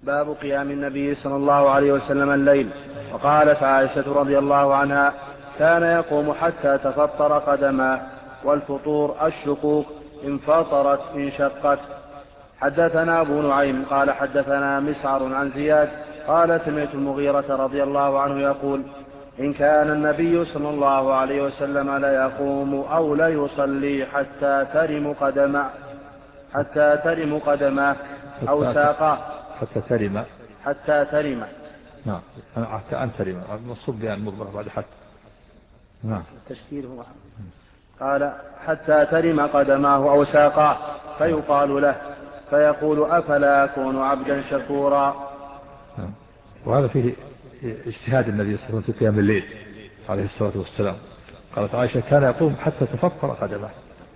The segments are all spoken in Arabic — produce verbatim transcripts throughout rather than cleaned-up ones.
باب قيام النبي صلى الله عليه وسلم الليل. وقالت عائشة رضي الله عنها: كان يقوم حتى تفطر قدماه، والفطور الشقوق، إن فطرت إن شقت. حدثنا أبو نعيم قال حدثنا مسعر عن زياد قال سمعت المغيرة رضي الله عنه يقول: إن كان النبي صلى الله عليه وسلم ليقوم أو ليصلي حتى ترم قدماه حتى ترم قدماه أو ساقاه حتى ترم حتى ترم نعم حتى أن ترم مصب بها المضمرة بعد حتى. نعم التشكيل هو قال حتى ترم قدماه أو ساقاه فيقال له فيقول: أفلا أكون عبدا شكورا. نعم. وهذا فيه اجتهاد النبي صلى الله عليه وسلم في قيام الليل عليه الصلاة والسلام. قالت عائشة: كان يقوم حتى تفطر قدمه.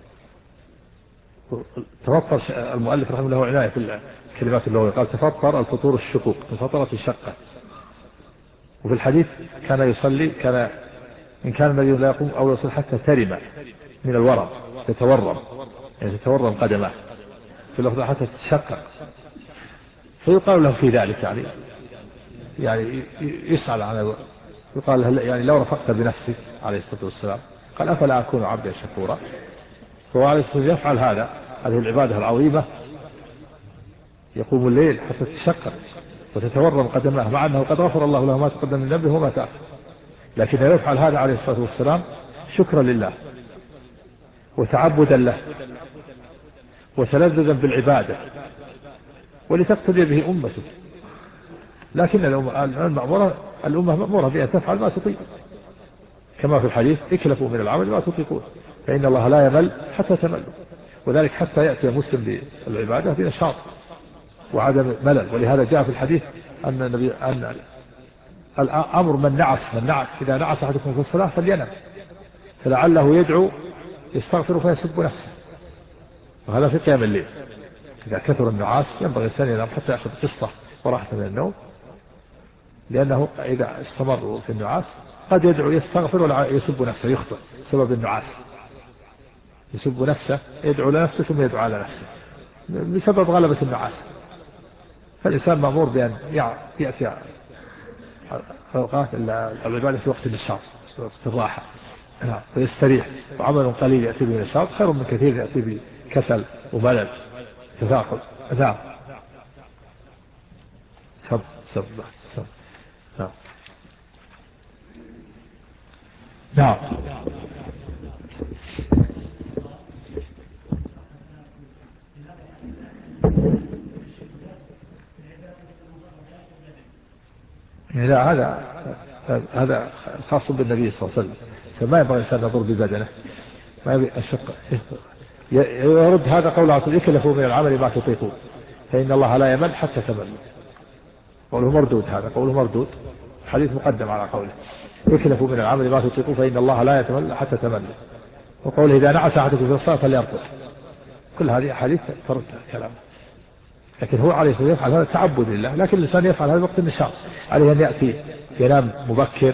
تفطر المؤلف رحمه الله عناية في الكلمات اللغوية، قال تفطر الفطور الشقوق، تفطرت الشقة. وفي الحديث كان يصلي كان إن كان النبي لا يقوم أو يصلي حتى ترم من الورم، تتورم يعني تتورم قدمه، في اللفظ حتى تتشقق. فيقال له في ذلك يعني يعني يسأل عن يقال يعني لو رفقت بنفسك عليه الصلاة والسلام، قال: أفلا أكون عبدا شكورا. فهو عليه الصلاة والسلام يفعل هذا، هذه العبادة العظيمة، يقوم الليل حتى تتشقق وتتورم قدمه، مع أنه قد غفر الله له ما تقدم من ذنبه وما تأخر، لكنه يفعل هذا عليه الصلاة والسلام شكرا لله وتعبدا له وتلذذا بالعبادة ولتقتدي به أمته. لكن الأمة الأمة مأمورة بأن تفعل ما تطيق، كما في الحديث: اكلفوا من العمل ما تطيقون فإن الله لا يمل حتى تملوا. وذلك حتى يأتي المسلم بالعبادة بنشاط وعدم ملل. ولهذا جاء في الحديث أن النبي أن الأمر من نعس من نعس إذا نعس أحدكم في الصلاة فلينم، فلعله يدعو يستغفر فيسب نفسه. وهذا في قيام الليل. إذا كثر النعاس ينبغي الإنسان ينام حتى يأخذ قسطة وراحة من النوم، لأنه إذا استمر في النعاس قد يدعو يستغفر ولا يسب نفسه، يخطئ بسبب النعاس، يسب نفسه، يدعو لنفسه ثم يدعو على نفسه بسبب غلبة النعاس. فالإنسان مأمور بأن يأتي أوقات العبادة في وقت النشاط، في وقت الراحة، فيستريح. وعمل قليل يأتي به نشاط خير من كثير يأتي بكسل وملل تثاقل. نعم سب سب سب نعم نعم لا هذا هذا خاص بالنبي صلى الله عليه وسلم، ما يبغى الإنسان يضر ببدنه، ما يبغى الشق. يرد هذا قول عصر: يكلفوا من العمل ما تطيقون فإن الله لا يمل حتى تملوا. قوله مردود، هذا قوله مردود، حديث مقدم على قوله: يكلفوا من العمل ما تطيقون فإن الله لا يتمل حتى تملوا. وقوله: إذا نعس أحدكم في الصلاة فليرقد. كل هذه حديث ترد كلامه. لكن هو عليه الصلاة والسلام يفعل هذا تعبد لله، لكن الإنسان يفعل هذا وقت النشاط، عليه أن يأتي ينام مبكر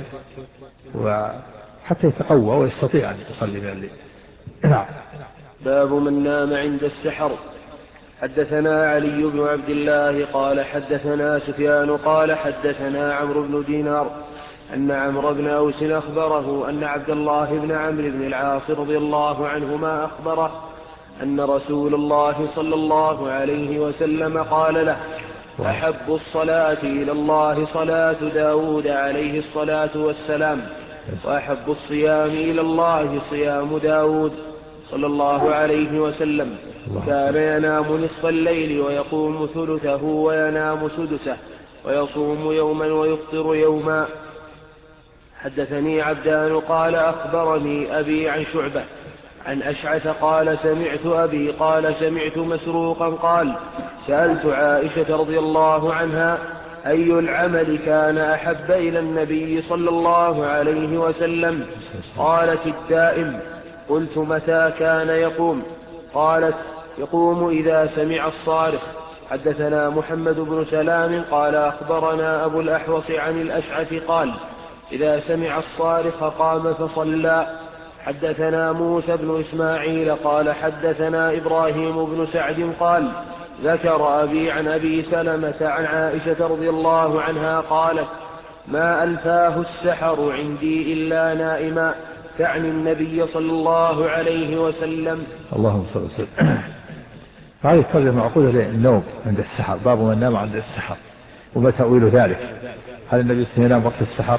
وحتى يتقوى ويستطيع أن يصلي من الليل. نعم. باب من نام عند السحر. حدثنا علي بن عبد الله قال حدثنا سفيان قال حدثنا عمرو بن دينار أن عمرو بن أوس أخبره أن عبد الله بن عمرو بن العاص رضي الله عنهما أخبره أن رسول الله صلى الله عليه وسلم قال له: أحب الصلاة إلى الله صلاة داود عليه الصلاة والسلام، وأحب الصيام إلى الله صيام داود صلى الله عليه وسلم، كان ينام نصف الليل ويقوم ثلثه وينام سدسه ويصوم يوما ويفطر يوما. حدثني عبدان قال أخبرني أبي عن شعبة عن أشعث قال سمعت أبي قال سمعت مسروقا قال سألت عائشة رضي الله عنها: أي العمل كان أحب إلى النبي صلى الله عليه وسلم؟ قالت: الدائم. قلت: متى كان يقوم؟ قالت: يقوم إذا سمع الصارخ. حدثنا محمد بن سلام قال أخبرنا أبو الأحوص عن الأشعث قال: إذا سمع الصارخ قام فصلى. حدثنا موسى بن إسماعيل قال حدثنا إبراهيم بن سعد قال ذكر أبي عن أبي سلمة عن عائشة رضي الله عنها قالت: ما ألفاه السحر عندي إلا نائما، تعني النبي صلى الله عليه وسلم. اللهم صل وسلم. هذه الترجمة معقولة للنوم عند السحر، باب من نام عند السحر، وما تأويل ذلك؟ هل النبي صلى الله عليه وسلم ينام وقت السحر؟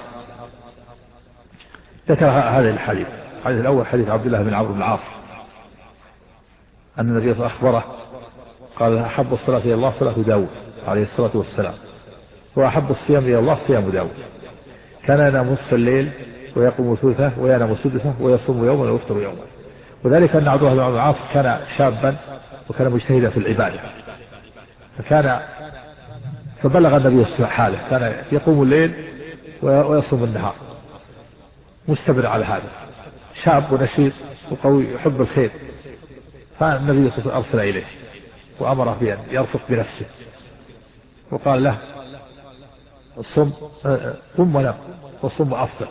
ذكر هذا الحديث. الحديث الأول حديث عبد الله بن عمرو بن العاص أن النبي صلى الله عليه وسلم أخبره قال: أحب الصلاة إلى الله صلاة داود عليه الصلاة والسلام، وأحب الصيام إلى الله صيام داود. كان ينام نصف الليل ويقوم ثلثه وينام سدسه ويصوم يوما ويفطر يوما. وذلك أن عبد الله بن عمرو بن العاص كان شابا وكان مجتهدا في العبادة، فكان فبلغ النبي صلى الله عليه وسلم حاله، كان يقوم الليل ويصوم النهار مستمر على هذا، شاب ونشيط وقوي يحب الخير. فالنبي صلى الله عليه وسلم أرسل إليه وأمره بأن يرفق بنفسه وقال له: الصم قم ونام والصم أفضل.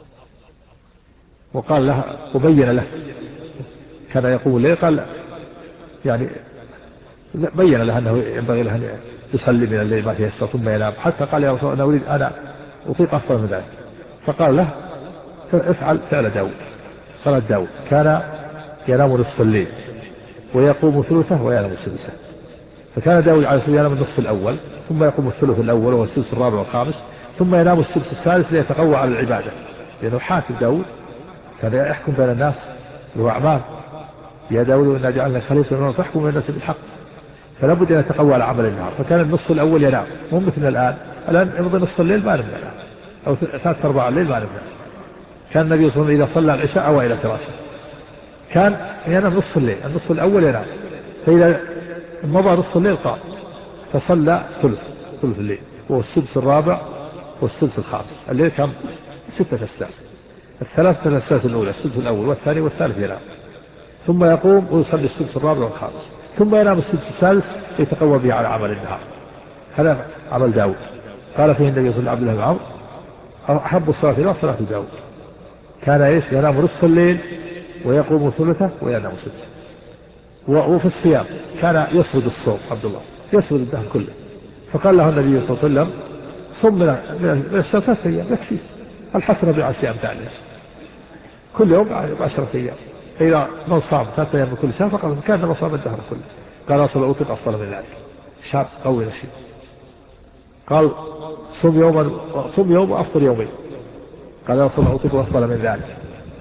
وقال له وبين له، كان يقوم الليل، قال يعني بين له أنه ينبغي له أن يصلي من الليل ما تيسر ثم ينام، حتى قال: يا رسول الله أنا أريد أنا أطيق أفضل من ذلك. فقال له: افعل فعل داود. صلاة داود كان ينام نصف الليل ويقوم ثلثه وينام سدسه. فكان داود عليه الصلاة والسلام ينام النصف الأول ثم يقوم الثلث الأول والسدس الرابع والخامس ثم ينام السدس الثالث ليتقوى على العبادة، لأنه حاكم داود كان يحكم بين الناس له أعمال: يا داود إنا جعلنا خليفة من تحكم بين الناس بالحق. فلا بد أن يتقوى على عمل النهار. فكان النصف الأول ينام، مو مثل الآن. الآن يمضي نصف الليل ما نبنى الآن، أو ثلاث أرباع الليل ما نبنى. كان النبي صلى الله عليه وسلم إذا صلى العشاء أو إلى فراشه كان ينام نصف الليل، النصف الأول ينام، فإذا مضى نصف الليل قام فصلى ثلث ثلث الليل وهو السدس الرابع والسدس الخامس. الليل كان ستة أسداس، الثلاثة الأسداس الأولى السدس الأول والثاني والثالث ينام، ثم يقوم ويصلي السدس الرابع والخامس، ثم ينام السدس الثالث يتقوى به على عمل النهار. هذا عمل داود. قال فيه النبي صلى الله عليه وسلم: أحب الصلاة إلى صلاة داود. كان ايش؟ ينام نصف الليل ويقوم ثلثه وينام سدسه. وفي الصيام كان يسرد الصوم، عبد الله يسرد الدهر كله. فقال له النبي صلى الله عليه وسلم: صم من الشهر ثلاثة أيام يكفي، الحسنة بعشر أمثالها، كل يوم بعشرة أيام. إذا من صام ثلاثة أيام من كل شهر فقد كان ما صام الدهر كله. قال: أصل أوطق أفضل من ذلك، شاب قوي نشيط. قال: صم يوما صم يوم وأفطر يومين. قال: أصل أوطق أفضل من ذلك.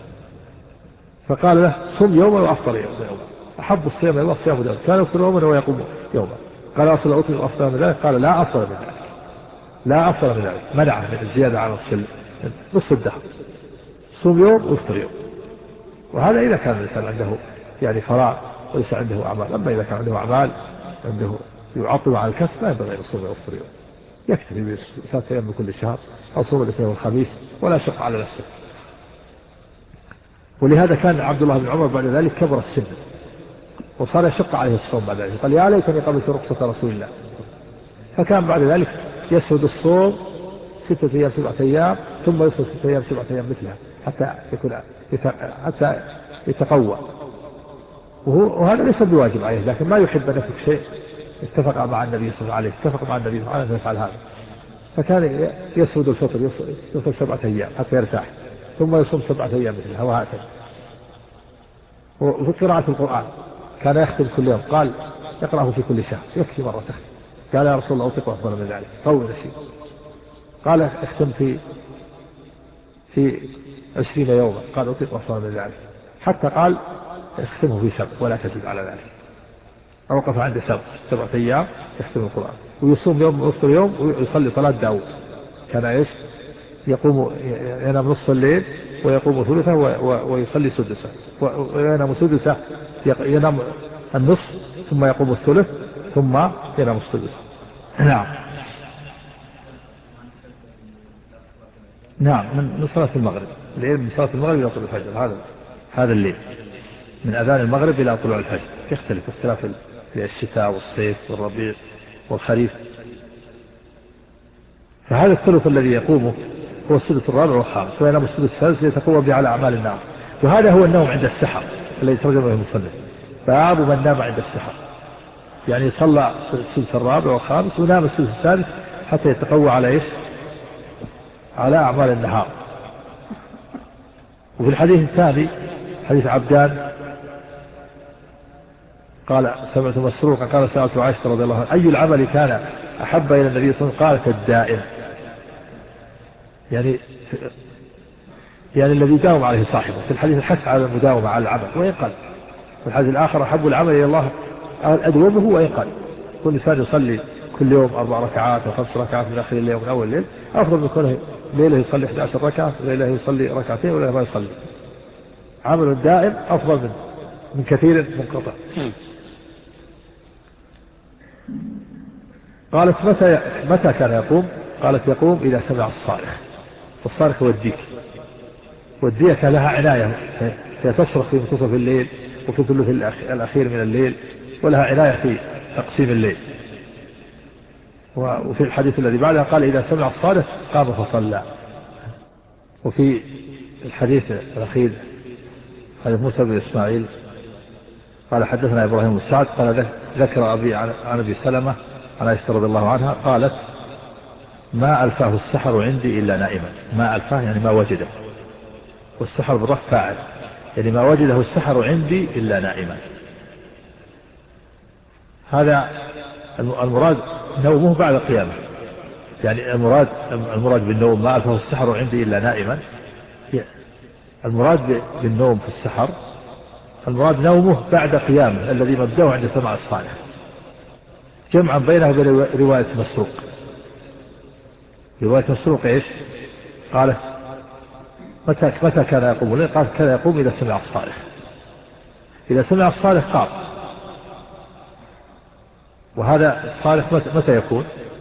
فقال له: صم يوما وأفطر يوما. أحب الصيام إلى الله صيام داود، كان يفطر يوما ويقوم يوما. قال: أصل أوطق أفضل من ذلك. قال: لا أفضل من ذلك، لا أفضل من ذلك، منعه من الزيادة على نصف الدهر، صوم يوم ويفطر يوم. وهذا إذا كان الإنسان عنده يعني فراغ وليس عنده أعمال. أما إذا كان عنده أعمال عنده يعطل على الكسب لا ينبغي أن يصوم ويفطر يوم، يكتفي بثلاثة أيام من كل شهر أو صوم الاثنين والخميس ولا شق على نفسه. ولهذا كان عبد الله بن عمر بعد ذلك كبر السن وصار يشق عليه الصوم بعد ذلك، قال: يا ليتني قبلت رخصة رسول الله. فكان بعد ذلك يسرد الصوم ستة أيام سبعة أيام ثم يصل ستة أيام سبعة أيام مثلها حتى يكون حتى يتقوى. وهذا ليس بواجب عليه، لكن ما يحب أن يترك شيء اتفق مع النبي صلى الله عليه وسلم، اتفق مع النبي صلى الله عليه وسلم أن يفعل هذا. فكان يسرد الفطر يصل سبعة أيام حتى يرتاح ثم يصوم سبعة أيام مثلها وهكذا. وفي قراءة القرآن كان يختم كل يوم، قال: يقرأه في كل شهر يكفي مرة تختم. قال: يا رسول الله أوثق أفضل من ذلك، قوي نشيط. قال: اختم في في عشرين يوما. قال: أوثق أفضل من ذلك، حتى قال: اختمه في سبع ولا تزيد على ذلك. أوقف عند سبع سبعة أيام يختم القرآن ويصوم يوم ويفطر يوم ويصلي صلاة داود. كان إيش؟ يقوم ينام نصف الليل ويقوم ثلثه ويصلي سدسه، وينام سدسه ينام النصف ثم يقوم الثلث ثم ينام السدس. نعم نعم من صلاة المغرب، الليل من صلاة المغرب إلى طلوع الفجر. هذا هذا الليل من أذان المغرب إلى طلوع الفجر. يختلف اختلاف في الشتاء والصيف والربيع والخريف. فهذا الثلث الذي يقومه هو السدس الرابع والخامس، وينام السدس الثالث ليتقوى به على أعمال النار. وهذا هو النوم عند السحر الذي ترجمه المصنف، باب من نام عند السحر. يعني صلى السدس الرابع والخامس ونام السدس السادس حتى يتقوى على إيش على أعمال النهار. وفي الحديث الثاني حديث عبدان قال سمعت مسروقا قال سألت عائشة رضي الله عنها أي العمل كان أحب إلى النبي صلى الله عليه وسلم؟ قالت الدائم، يعني يعني الذي داوم عليه صاحبه. في الحديث الحث على المداومة على العمل وإن قل، في الحديث الآخر أحب العمل إلى الله أدومه وإن قل. كل إنسان يصلي كل يوم أربع ركعات أو خمس ركعات من آخر الليل ومن أول الليل أفضل من كونه ليلة يصلي إحدى عشرة ركعة وليلة يصلي ركعتين ولا ما يصلي. عمل دائم أفضل من من كثير منقطع. قالت متى متى كان يقوم؟ قالت يقوم إذا سمع الصارخ. الصارخ هو الديك، والديك لها عناية، هي تصرخ في منتصف الليل وفي الثلث الأخير من الليل، ولها عناية في تقسيم الليل. وفي الحديث الذي بعدها قال إذا سمع الصارخ قام فصلى. وفي الحديث الأخير حديث موسى بن إسماعيل قال حدثنا إبراهيم بن سعد قال ذكر أبي عن أبي سلمة عن عائشة رضي الله عنها قالت ما ألفاه السحر عندي إلا نائما. ما ألفاه يعني ما وجده، والسحر بالرفع فاعل، يعني ما وجده السحر عندي إلا نائما. هذا المراد نومه بعد قيامه، يعني المراد المراد بالنوم ما ألفاه السحر عندي إلا نائما. المراد بالنوم في السحر المراد نومه بعد قيامه الذي مبدأه عند سماع الصالح، جمعا بينه وبين رواية مسروق. رواية مسروق ايش؟ قالت متى متى كان يقوم؟ قالت كان يقوم إذا سمع الصالح. إذا سمع الصالح قام. وهذا الصالح متى يكون؟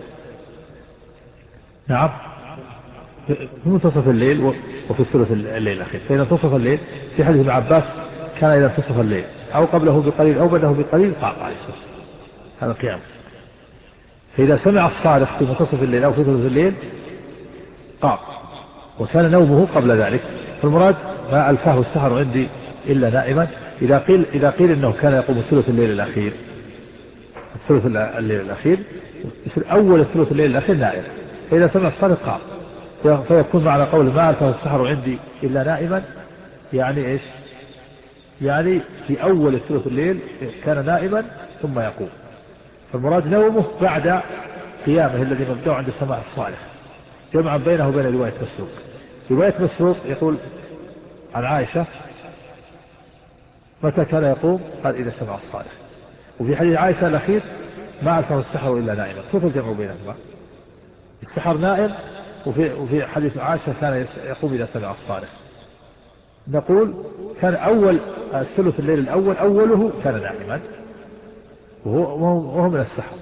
نعم في منتصف الليل وفي الثلث الليل الأخير. فإذا انتصف الليل في حديث ابن عباس كان إذا انتصف الليل أو قبله بقليل أو بعده بقليل قام عليه الصلاة والسلام. هذا قيام. فإذا سمع الصالح في منتصف الليل أو في ثلث الليل قام، وكان نومه قبل ذلك. فالمراد ما ألفاه السحر عندي إلا نائما. إذا قيل إذا قيل إنه كان يقوم ثلث الليل الأخير الثلث الليل الأخير يصير أول الثلث الليل الأخير نائم. فإذا سمع الصالح قام، فيكون معنى قول ما ألفاه السحر عندي إلا نائما يعني إيش؟ يعني في أول الثلث الليل كان نائما ثم يقوم. فالمراد نومه بعد قيامه الذي مبدأ عند سماع الصالح، جمعا بينه وبين رواية مسروق. رواية مسروق يقول عن عائشة متى كان يقوم؟ قال إذا سمع الصالح. وفي حديث عائشة الأخير ما ألفه السحر إلا نائما. كيف الجمع بينهما؟ السحر نائم، وفي, وفي حديث عائشة كان يقوم إذا سمع الصالح. نقول كان أول الثلث الليل الأول أوله كان نائما وهو, وهو من السحر،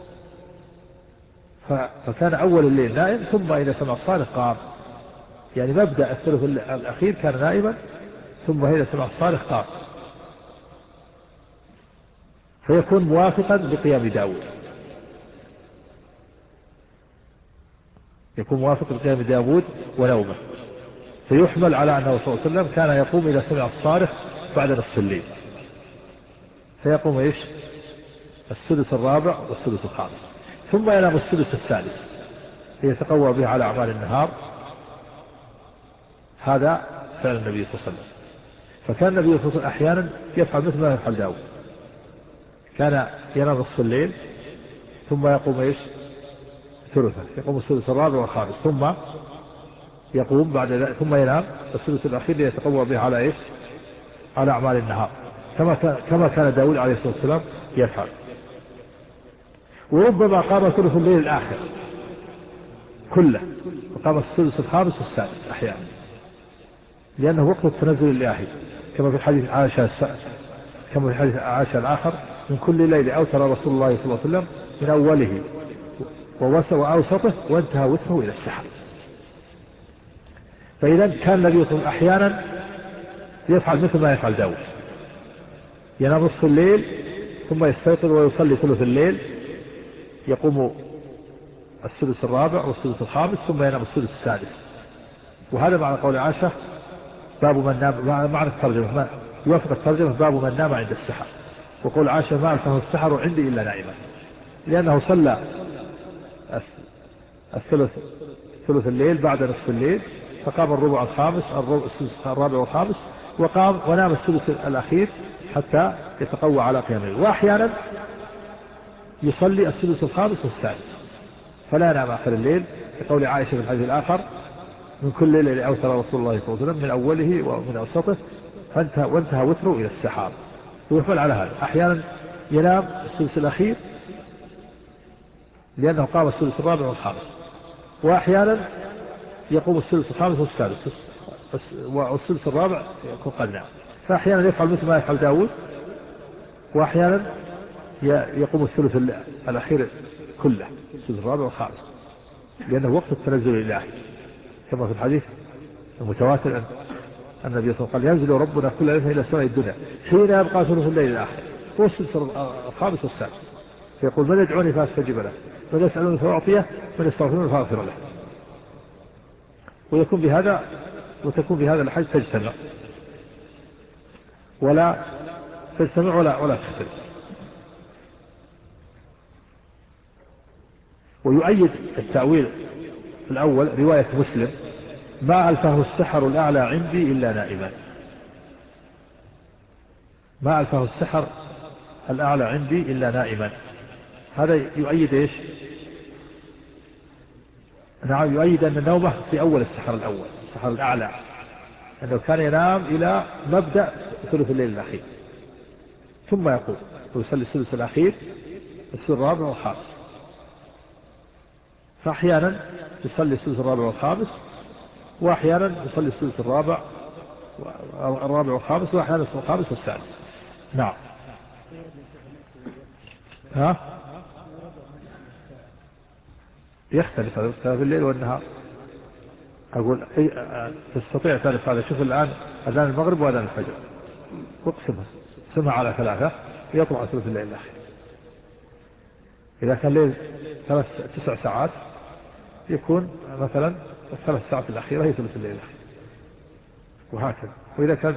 فكان أول الليل نائم ثم إذا سمع الصالح قام. يعني مبدأ الثلث الأخير كان نائما ثم إذا سمع الصالح قام، فيكون موافقا لقيام داود، يكون موافق لقيام داود ونومه. فيحمل على أنه صلى الله عليه وسلم كان يقوم إذا سمع الصالح بعد نصف الليل، فيقوم إيش؟ السدس الرابع والسدس الخامس، ثم ينام السدس السادس ليتقوى به على أعمال النهار. هذا فعل النبي صلى الله عليه وسلم. فكان النبي صلى الله عليه وسلم أحيانا يفعل مثل ما يفعل داود، كان ينام نصف الليل ثم يقوم إيش؟ ثلثه، يقوم السدس الرابع والخامس ثم يقوم بعد ذلك ثم ينام السدس الأخير ليتقوى به على إيش؟ على أعمال النهار، كما كان كما كان داود عليه الصلاة والسلام يفعل. وربما قام ثلث الليل الآخر كله وقام السدس الخامس والسادس أحيانا، لأنه وقت التنزل الإلهي، كما في حديث عائشة كما في حديث عائشة الآخر من كل ليل أوتر رسول الله صلى الله عليه وسلم من أوله وأوسطه وانتهى وتره إلى السحر. فإذا كان النبي صلى الله عليه وسلم أحيانا يفعل مثل ما يفعل داود، ينام نصف الليل ثم يستيقظ ويصلي ثلث الليل، يقوم السدس الرابع والسدس الخامس ثم ينام السدس السادس. وهذا معنى قول عائشة باب من نام، معنى الترجمة يوافق الترجمة باب من نام عند السحر، وقول عائشة ما ألفه السحر عندي إلا نائما، لأنه صلى الثلث ثلث الليل بعد نصف الليل، فقام الربع الخامس الرابع والخامس، وقام ونام الثلث الأخير حتى يتقوى على قيام الليل. وأحيانا يصلي الثلث الخامس والسادس فلا ينام آخر الليل، كقول عائشة في الحديث الآخر من كل ليلة أوتر رسول الله صلى الله عليه وسلم من أوله ومن أوسطه فانتهى وانتهى وتره إلى السحاب. ويفعل على هذا، أحيانا ينام الثلث الأخير لأنه قام الثلث الرابع والخامس، وأحيانا يقوم الثلث الخامس والسادس والثلث الرابع يكون قد نام. فأحيانا يفعل مثل ما يفعل داود، وأحيانا يقوم الثلث الأخير كله الثلث الرابع والخامس، لأنه وقت التنزل الإلهي كما في الحديث المتواتر أن النبي صلى الله عليه وسلم قال ينزل ربنا كل ليلة إلى سماء الدنيا حين يبقى ثلث الليل الآخر هو الثلث الخامس والسادس، فيقول من يدعوني فأستجيب له، من يسألوني فأعطيه، من يستغفروني فأغفر له. ويكون بهذا وتكون بهذا الحج تجتمع ولا تجتمع ولا ولا تختلف. ويؤيد التأويل الأول رواية مسلم ما ألفه السحر الأعلى عندي إلا نائما. ما ألفه السحر الأعلى عندي إلا نائما، هذا يؤيد إيش؟ نعم، يؤيد أن النومة في أول السحر الأول السحر الأعلى، أنه كان ينام إلى مبدأ ثلث الليل الأخير ثم يقوم ويصلي الثلث الأخير الثلث الرابع والخامس. فأحيانا يصلي الثلث الرابع والخامس، وأحيانا يصلي الثلث الرابع الرابع والخامس، وأحيانا الثلث الخامس والسادس. نعم. ها يختلف هذا في الليل والنهار. أقول تستطيع تعرف هذا. شوف الآن أذان المغرب وأذان الفجر واقسمها سمع على ثلاثة يطلع ثلث الليل الأخير. إذا كان الليل ثلاث تسع ساعات يكون مثلا الثلاث ساعات الأخيرة هي ثلث الليل الأخير، وهكذا. وإذا كان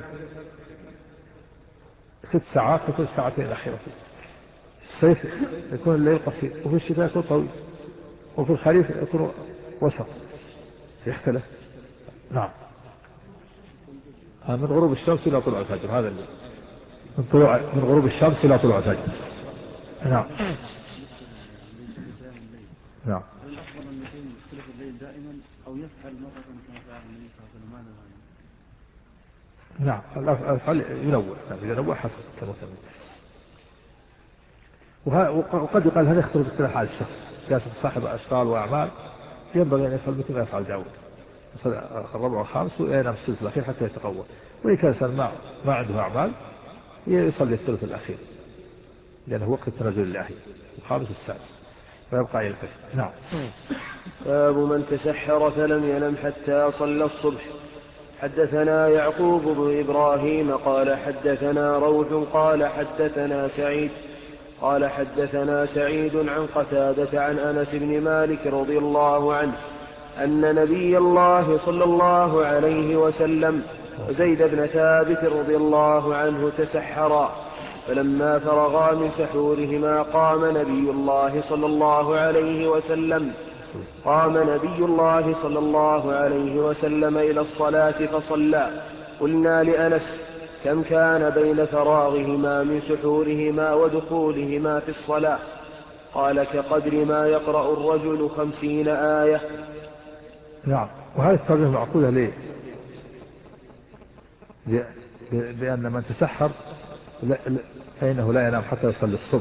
ست ساعات تكون الساعتين الأخيرة. الصيف يكون الليل قصير، وفي الشتاء يكون طويل، وفي الخريف يكون وسط، يختلف. نعم. من غروب الشمس إلى طلوع الفجر، هذا اللي من طلوع من غروب الشمس إلى طلوع الفجر. نعم. نعم. الأفضل أن يكون ثلث الليل دائما أو يفعل مرة كما فعل النبي صلى الله عليه وسلم. نعم، الأفعال ينوع، ينوع حسب كما سمعت. وقد يقال هذا يختلف باختلاف حال الشخص، جالس صاحب أشغال وأعمال ينبغي أن يفعل مثل ما يفعل داود، يصلي الربع والخامس وينام الثلث الأخير حتى يتقوى. وإن كان إنسان ما ما عنده أعمال يصلي الثلث الأخير لأنه وقت التنزل الإلهي الخامس والسادس ويبقى إلى الفجر. نعم. باب من تسحر فلم ينم حتى صلى الصبح. حدثنا يعقوب بن إبراهيم قال حدثنا روح قال حدثنا سعيد قال حدثنا سعيد عن قتادة عن أنس بن مالك رضي الله عنه أن نبي الله صلى الله عليه وسلم وزيد بن ثابت رضي الله عنه تسحرا، فلما فرغا من سحورهما قام نبي الله صلى الله عليه وسلم قام نبي الله صلى الله عليه وسلم إلى الصلاة فصلى. قلنا لأنس كم كان بين فراغهما من سحورهما ودخولهما في الصلاة؟ قال كقدر ما يقرأ الرجل خمسين آية. نعم. وهذه الترجمة معقولة ليه؟ لأن من تسحر فإنه لا ينام حتى يصلي الصبح،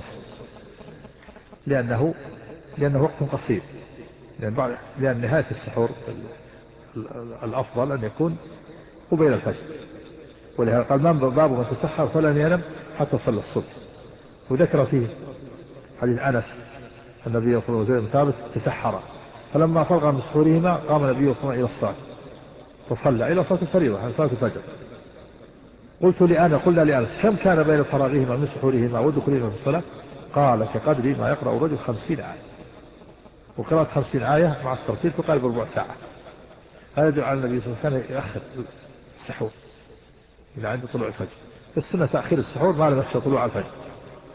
لأنه لأنه وقت قصير، لأن, لأن نهاية السحور الأفضل أن يكون قبيل الفجر. ولهذا قال من باب من تسحر فلن ينام حتى صلى الصبح. وذكر فيه حديث أنس النبي صلى الله عليه وسلم ثابت تسحر، فلما فرغ من سحورهما قام النبي صلى الله عليه وسلم إلى الصلاة فصلى إلى صلاة الفريضة عن صلاة الفجر. قلت لأنا قلنا لأنس كم كان بين فراغهما من سحورهما ودخولهما في الصلاة؟ قال كقدر ما يقرأ الرجل خمسين آية. وقرأت خمسين آية مع الترتيب تقارب ربع ساعة. هذا يدل على النبي صلى الله عليه وسلم كان يؤخر السحور إلى عند طلوع الفجر. السنة تأخير السحور ما لم يخشى طلوع الفجر،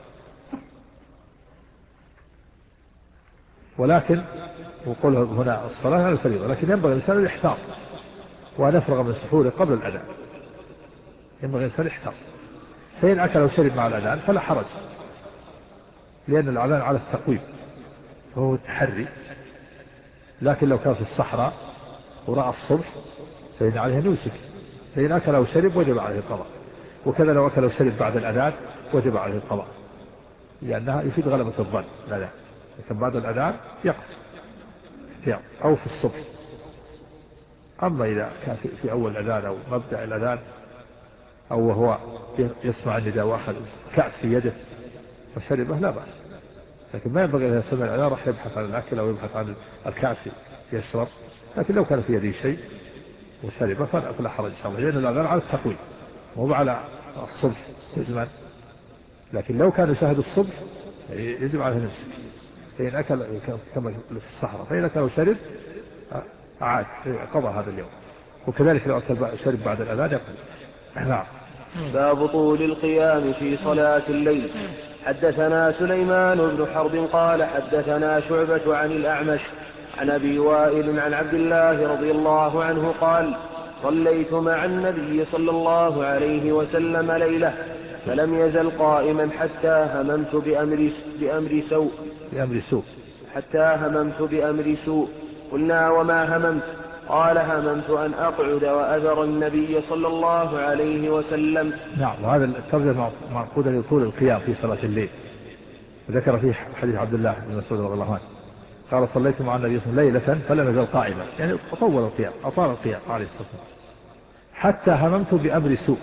ولكن وقول هنا الصلاة على الفريضة، لكن ينبغي الإنسان أن يحتاط وأن يفرغ من سحوره قبل الأذان. ينبغي الإنسان يحتاط، فإن أكل أو شرب مع الأذان فلا حرج، لأن الأذان على التقويم وهو التحري. لكن لو كان في الصحراء ورأى الصبح فإن عليه أن يمسك، فإن أكل أو شرب وجب عليه القضاء. وكذا لو أكل أو شرب بعد الأذان وجب عليه القضاء، لأنها يفيد غلبة الظن الأذان، لكن بعد الأذان يقف أو في الصبح. أما إذا كان في أول الأذان أو مبدأ الأذان أو وهو يسمع النداء وأخذ كأس في يده وشربه لا بأس، لكن ما ينبغي إذا سمع الأذان راح يبحث عن الأكل أو يبحث عن الكأس يشرب. لكن لو كان في يده شيء وشربه فلا حرج إن شاء الله، لأن الأذان على التقويم وهو على الصبح يزمن. لكن لو كان يشاهد الصبح يجب عليه نفسه، فإن أكل كما في الصحراء فإن أكل وشرب عاد قضى هذا اليوم. وكذلك لو أكل شرب بعد الأذان يقضي. نعم. باب طول القيام في صلاة الليل. حدثنا سليمان بن حرب قال حدثنا شعبة عن الأعمش عن أبي وائل عن عبد الله رضي الله عنه قال صليت مع النبي صلى الله عليه وسلم ليلة فلم يزل قائما حتى هممت بأمر, بأمر سوء بأمر سوء حتى هممت بأمر سوء. قلنا وما هممت؟ قال هممت أن أقعد وأذر النبي صلى الله عليه وسلم. نعم. وهذا الترجمة معقودة لطول القيام في صلاة الليل. وذكر فيه حديث عبد الله بن مسعود رضي الله عنه قال صليت مع النبي صلى الله عليه وسلم ليلة فلم يزل قائما، يعني أطول القيام أطال القيام عليه الصلاة والسلام حتى هممت بأمر سوء.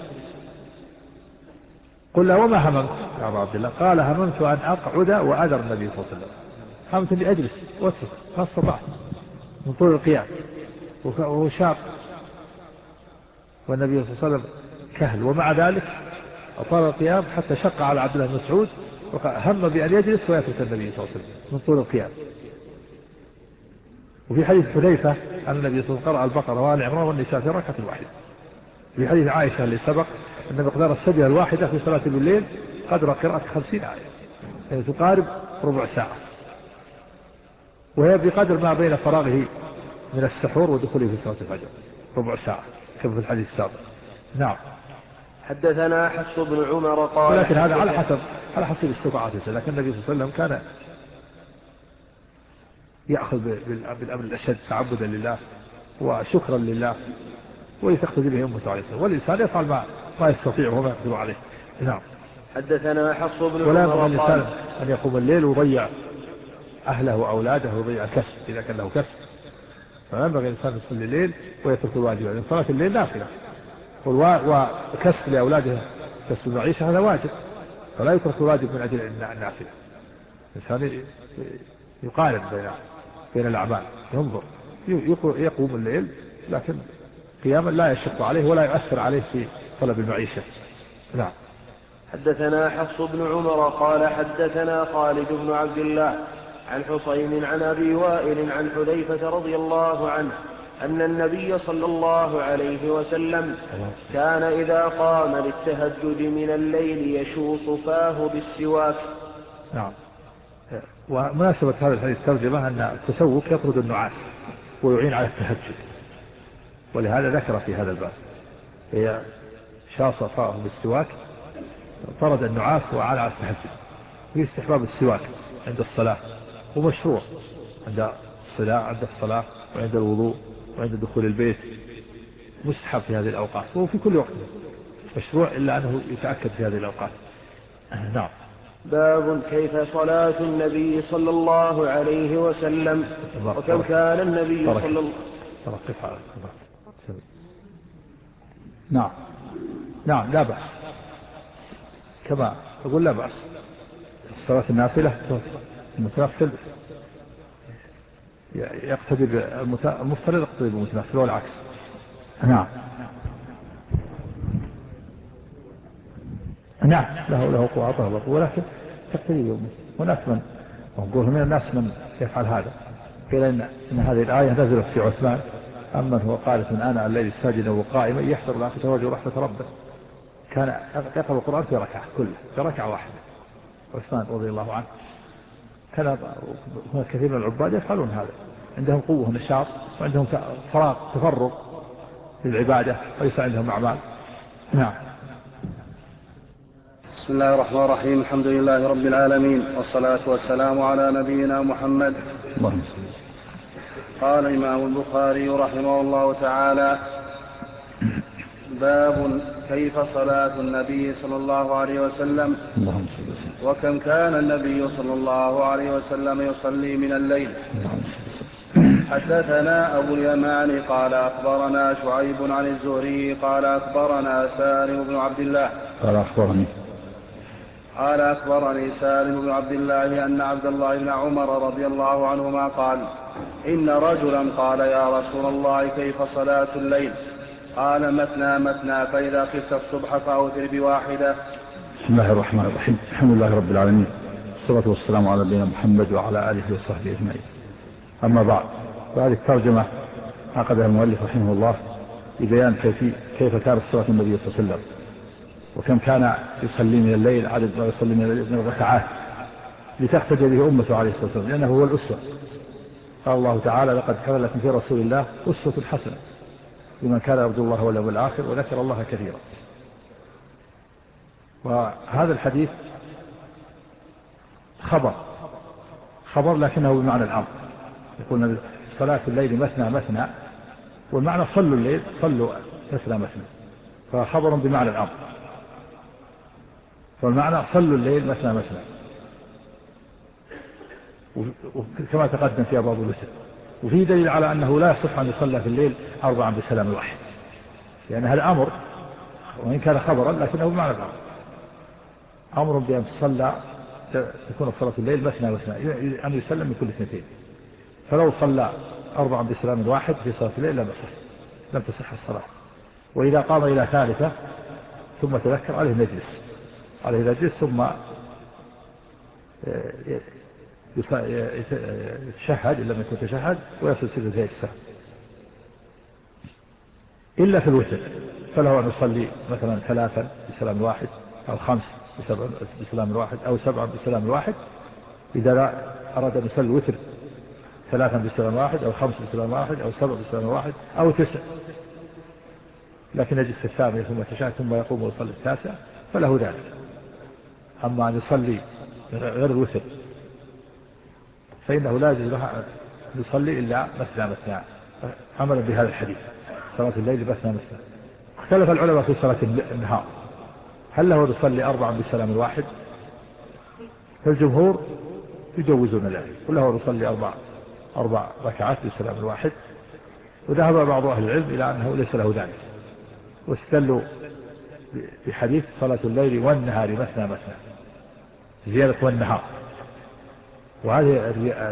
قلنا وما هممت يا أبا عبد الله؟ قال هممت أن أقعد وأذر النبي صلى الله عليه وسلم. هممت أني أجلس واترك ما استطعت من طول القيام وهو شاق والنبي صلى الله عليه وسلم كهل، ومع ذلك أطال القيام حتى شق على عبد الله بن مسعود هم بأن يجلس ويترك النبي صلى الله عليه وسلم من طول القيام. وفي حديث حذيفة أن النبي صلى الله عليه وسلم قرأ البقرة وآل عمران والنساء في ركعة واحدة. في حديث عائشة اللي سبق أن مقدار السجدة الواحدة في صلاة الليل قدر قراءة خمسين آية، يعني تقارب ربع ساعة، وهي بقدر ما بين فراغه من السحور ودخوله في صلاة الفجر ربع ساعة كما في الحديث السابق. نعم. حدثنا حفص بن عمر قال ولكن هذا على حسب على حسب استطاعته، لكن النبي صلى الله عليه وسلم كان يأخذ بالأمر الأشد تعبدا لله وشكرا لله ويتقتدي به أمته عليه الصلاة والسلام، والإنسان يفعل ما, ما يستطيع وما يقدر عليه. نعم. حدثنا حفص بن عمر ولا ينبغي الإنسان أن يقوم الليل ويضيع أهله وأولاده ويضيع كسب إذا كان له كسب، فلا ينبغي الإنسان يصلي الليل ويترك الواجب، لأن صلاة الليل نافلة وكسب لأولاده كسب المعيشة هذا واجب، فلا يترك الواجب من أجل النافلة. الإنسان يقارن بين بين الأعمال، ينظر يقوم الليل لكن قياما لا يشق عليه ولا يؤثر عليه في طلب المعيشة. نعم. حدثنا حفص بن عمر قال حدثنا خالد بن عبد الله عن حسين عن أبي وائل عن حذيفة رضي الله عنه أن النبي صلى الله عليه وسلم كان إذا قام للتهجد من الليل يشوص فاه بالسواك. نعم. ومناسبة هذا الحديث الترجمة أن التسوق يطرد النعاس ويعين على التهجد، ولهذا ذكر في هذا الباب هي شاص فاه بالسواك طرد النعاس وعان على التهجد. في استحباب السواك عند الصلاة ومشروع عند الصلاة عند الصلاة وعند الوضوء وعند دخول البيت، مستحب في هذه الأوقات وفي كل وقت مشروع إلا أنه يتأكد في هذه الأوقات. نعم. باب كيف صلاة النبي صلى الله عليه وسلم وكم كان النبي صلى الله عليه وسلم. نعم. نعم لا بأس، كما أقول لا بأس الصلاة النافلة المتنفل يقتدي المفترض يقتدي بالمتنفل والعكس. نعم. نعم له له قوة ولكن تقتدي بالمتنفل. هناك من نقول من الناس من يفعل هذا، قيل إن, إن هذه الآية نزلت في عثمان أما هو قالت من آناء الليل ساجدا وقائما يحذر الآخرة وجه رحمة ربه، كان يقرأ القرآن في ركعة كله في ركعة واحدة عثمان رضي الله عنه كان هناك كثير من العباد يفعلون هذا، عندهم قوة ونشاط وعندهم فراغ تفرغ للعبادة وليس عندهم أعمال. نعم. بسم الله الرحمن الرحيم. الحمد لله رب العالمين، والصلاة والسلام على نبينا محمد. اللهم قال الإمام البخاري رحمه الله تعالى: باب كيف صلاة النبي صلى الله عليه وسلم. وكم كان النبي صلى الله عليه وسلم يصلي من الليل. حدثنا أبو اليمان قال أخبرنا شعيب عن الزهري قال أخبرنا سالم بن عبد الله قال أخبرني قال أخبرني سالم بن عبد الله أن عبد الله بن عمر رضي الله عنهما قال: إن رجلا قال: يا رسول الله كيف صلاة الليل؟ قال: مثنى مثنى، فإذا خفت الصبح فأوتر بواحدة. بسم الله الرحمن الرحيم. الحمد لله رب العالمين، والصلاة والسلام على نبينا محمد وعلى آله وصحبه أجمعين. أما بعد، فهذه الترجمة عقدها المؤلف رحمه الله لبيان كيف كيف كانت صلاة النبي صلى الله عليه وسلم، وكم كان يصلي من الليل، عدد ما يصلي من الليل من الركعات، لتقتدي به أمته عليه الصلاة والسلام، لأنه هو الأسوة. قال الله تعالى: لقد كان لكم في رسول الله أسوة حسنة لمن كان يرجو الله واليوم الآخر وذكر الله كثيرا. وهذا الحديث خبر خبر لكنه بمعنى الأمر. يقول صلاة الليل مثنى مثنى، والمعنى صلوا الليل صلوا مثنى مثنى، فخبر بمعنى الأمر. فالمعنى صلوا الليل مثنى مثنى، وكما تقدم في أبواب الوتر. وفي دليل على أنه لا يصح أن يصلى في الليل أربعا بسلام واحد، لأن هذا أمر وإن كان خبرا لكنه بمعنى الأمر. أمر بأن تصلى تكون صلاة الليل مثنى مثنى، أن يسلم من كل اثنتين. فلو صلى أربعا بسلام واحد في صلاة الليل لم تصح لم تصح الصلاة. وإذا قام إلى ثالثة ثم تذكر عليه نجلس عليه نجلس ثم يتشهد إن لم يكن تشهد ويصل سجدتي السهو. إلا في الوتر فله أن يصلي مثلا ثلاثا بسلام واحد، أو خمس بسلام واحد، أو سبعا بسلام واحد، إذا أراد أن يصلي الوتر ثلاثا بسلام واحد، أو خمس بسلام واحد، أو سبع بسلام واحد، أو تسع، لكن يجلس في الثامنة ثم تشهد ثم يقوم ويصلي التاسع فله ذلك. أما أن يصلي غير الوتر فإنه لا يجوز له أن يصلي إلا مثنى مثنى، عملا بهذا الحديث: صلاة الليل مثنى مثنى. اختلف العلماء في صلاة النهار، هل له يصلي أربعا بسلام واحد؟ فالجمهور يجوزون ذلك، وله يصلي أربع أربع ركعات بسلام واحد. وذهب بعض أهل العلم إلى أنه ليس له ذلك، واستدلوا بحديث صلاة الليل والنهار مثنى مثنى، زيادة والنهار. وهذه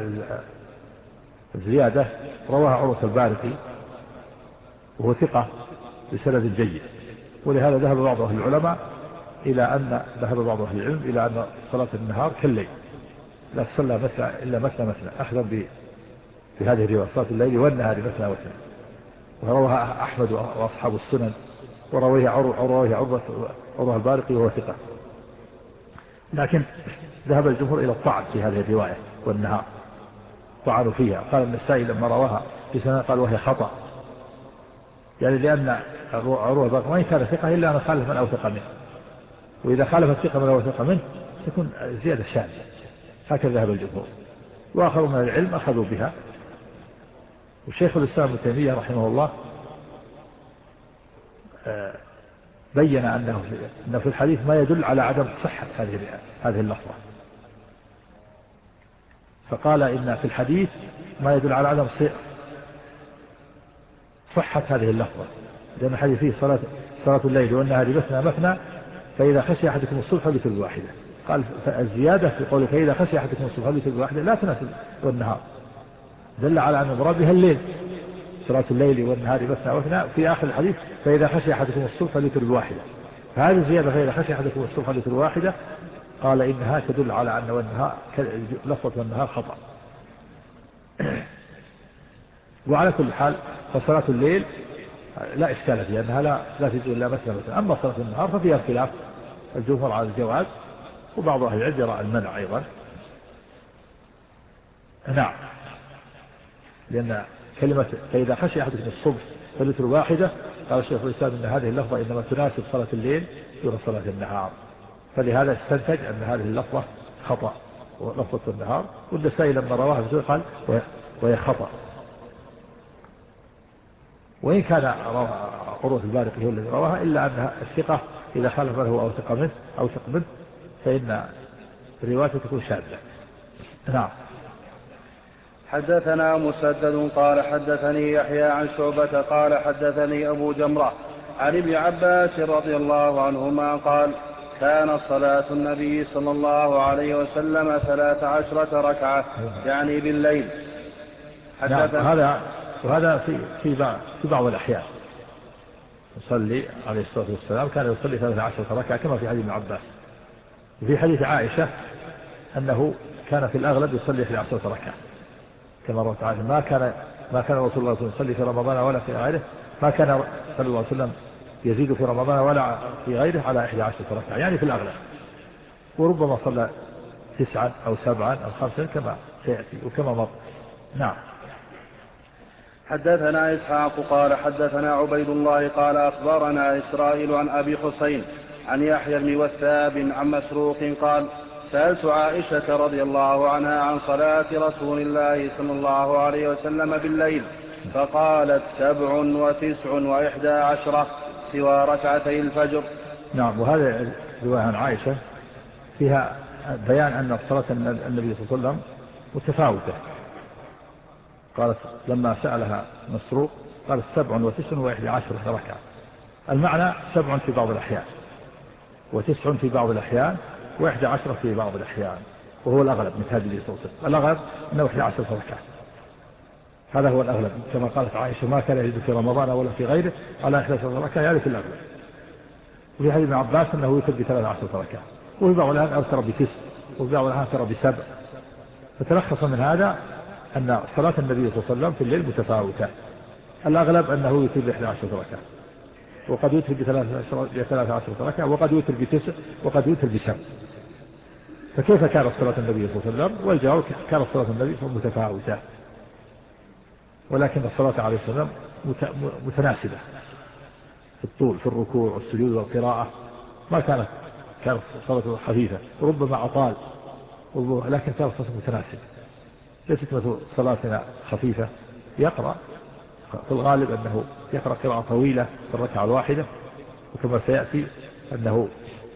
الزيادة رواها عروة البارقي وهو ثقة بسند جيد. ولهذا ذهب بعض أهل العلماء إلى أن ذهب بعض أهل العلم إلى أن صلاة النهار كالليل لا تصلى مثنى إلا مثنى مثنى، أخذا بهذه الرواية: صلاة الليل والنهار مثنى مثنى. وروها أحمد وأصحاب السنن، ورويه عروة البارقي وهو ثقة. لكن ذهب الجمهور إلى الطعن في هذه الرواية والنهار، طعنوا فيها. قال النسائي لما رواها في سنة قال وهي خطأ، يعني لأن عروة البارقي وإن كان ثقة إلا أن خالف من أوثق منه، وإذا خالف الثقة من أوثق منه تكون زيادة شاذة. هكذا ذهب الجمهور. وآخرون من العلم أخذوا بها. والشيخ الإسلام ابن تيمية رحمه الله بين أنه أنه في الحديث ما يدل على عدم صحة هذه هذه اللفظة، فقال إن في الحديث ما يدل على عدم صحة هذه اللفظة، لأن الحديث فيه صلاة صلاة الليل والنهار مثنى مثنى، فإذا خشي أحدكم الصبح فليوتر بواحدة. قال الزيادة في قوله فإذا خشي أحدكم الصبح فليوتر بواحدة لا تناسب والنهار، دل على أن المراد بها الليل، صلاة الليل والنهار مثنى مثنى. في آخر الحديث فإذا خشي أحدكم الصبح فليوتر بواحدة، فهذه الزيادة فإذا خشي أحدكم الصبح فليوتر بواحدة قال إنها تدل على أن والنهار لفظة والنهار خطأ. وعلى كل حال فصلاة الليل لا إشكال فيها، أنها لا لا تجوز إلا مثنى مثنى. أما صلاة النهار ففيها خلاف، الجمهور على الجواز وبعض أهل العلم يرى المنع أيضا. نعم، لأن كلمة فإذا خشي أحدكم الصبح فلتر واحدة، قال الشيخ الإسلام أن هذه اللفظة إنما تناسب صلاة الليل دون صلاة النهار، فلهذا استنتج أن هذه اللفظة خطأ ولفظة النهار، والنسائي لما رواها في قال وهي خطأ. وإن كان عروة البارقي هو الذي رواها، إلا أن الثقة إذا خالف له أو ثق منه أو ثق منه فإن روايته تكون شاذة. نعم. حدثنا مسدد قال حدثني يحيى عن شعبة قال حدثني أبو جمرة عن ابن عباس رضي الله عنهما قال كان صلاة النبي صلى الله عليه وسلم ثلاث عشرة ركعة يعني بالليل. نعم. وهذا وهذا في في بعض في بعض الأحيان يصلي عليه الصلاة والسلام كان يصلي ثلاث عشرة ركعة كما في حديث ابن عباس. وفي حديث عائشة أنه كان في الأغلب يصلي إحدى عشرة ركعة كما روت عائشة. ما كان ما كان رسول الله صلى الله عليه وسلم يصلي في رمضان ولا في غيره، ما كان صلى الله عليه وسلم يزيد في رمضان ولا في غيره على إحدى عشرة ركعة يعني في الأغلب، وربما صلى تسعا أو سبعا أو خمسا كما سيأتي وكما مر. نعم. حدثنا إسحاق قال حدثنا عبيد الله قال أخبرنا إسرائيل عن أبي حسين عن يحيى بن وثاب عن مسروق قال سألت عائشة رضي الله عنها عن صلاة رسول الله صلى الله عليه وسلم بالليل فقالت سبع وتسع وإحدى عشرة سوى ركعتي الفجر. نعم. وهذا رواية عن عائشة فيها بيان أن صلاة النبي صلى الله عليه وسلم متفاوتة. قالت لما سألها مسروق قالت سبع وتسع وإحدى عشرة ركعة، المعنى سبع في بعض الأحيان وتسع في بعض الأحيان وإحدى عشرة في بعض الأحيان، وهو الأغلب من هذه النبي صلى الله عليه وسلم. الأغلب أنه إحدى عشرة ركعة، هذا هو الأغلب كما قالت عائشة ما كان يزيد في رمضان ولا في غيره على إحدى عشرة ركعة يعني في الأغلب. وفي حديث ابن عباس أنه يوتر بثلاث عشرة ركعة، وفي بعض الأحيان أوتر بتسع، وفي بعض الأحيان أوتر بسبع. فتلخص من هذا أن صلاة النبي صلى الله عليه وسلم في الليل متفاوتة، الأغلب أنه يوتر بإحدى عشرة ركعة، وقد يوتر بثلاث عشرة ركعة، وقد يوتر بتسع، وقد يوتر بسبع. فكيف كانت صلاة النبي صلى الله عليه وسلم؟ والجواب كانت صلاة النبي صلى الله عليه وسلم متفاوتة، ولكن الصلاة عليه السلام متناسبة في الطول في الركوع والسجود والقراءة، ما كانت كانت صلاة خفيفة وربما أطال، لكن كانت صلاة متناسبة، ليست مثل صلاتنا خفيفة. يقرأ في الغالب أنه يقرأ قراءة طويلة في الركعة الواحدة، وكما سيأتي أنه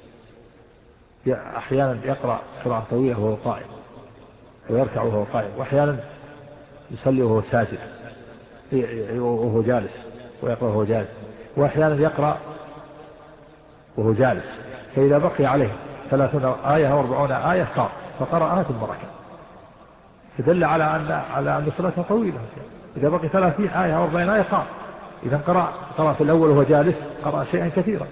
أحيانا يقرأ قراءة طويلة وهو قائم ويركع وهو قائم، وأحيانا يصلي وهو ساجد وهو جالس ويقرأ وهو جالس، وأحيانا يقرأ وهو جالس، فإذا بقي عليه ثلاثون آية أو أربعون آية قام فقرأها ثم ركع، فدل على أن على أن صلاتها طويلة. إذا بقي ثلاثين آية أو أربعين آية قام، إذا قرأ قرأ في الأول وهو جالس قرأ شيئا كثيرا،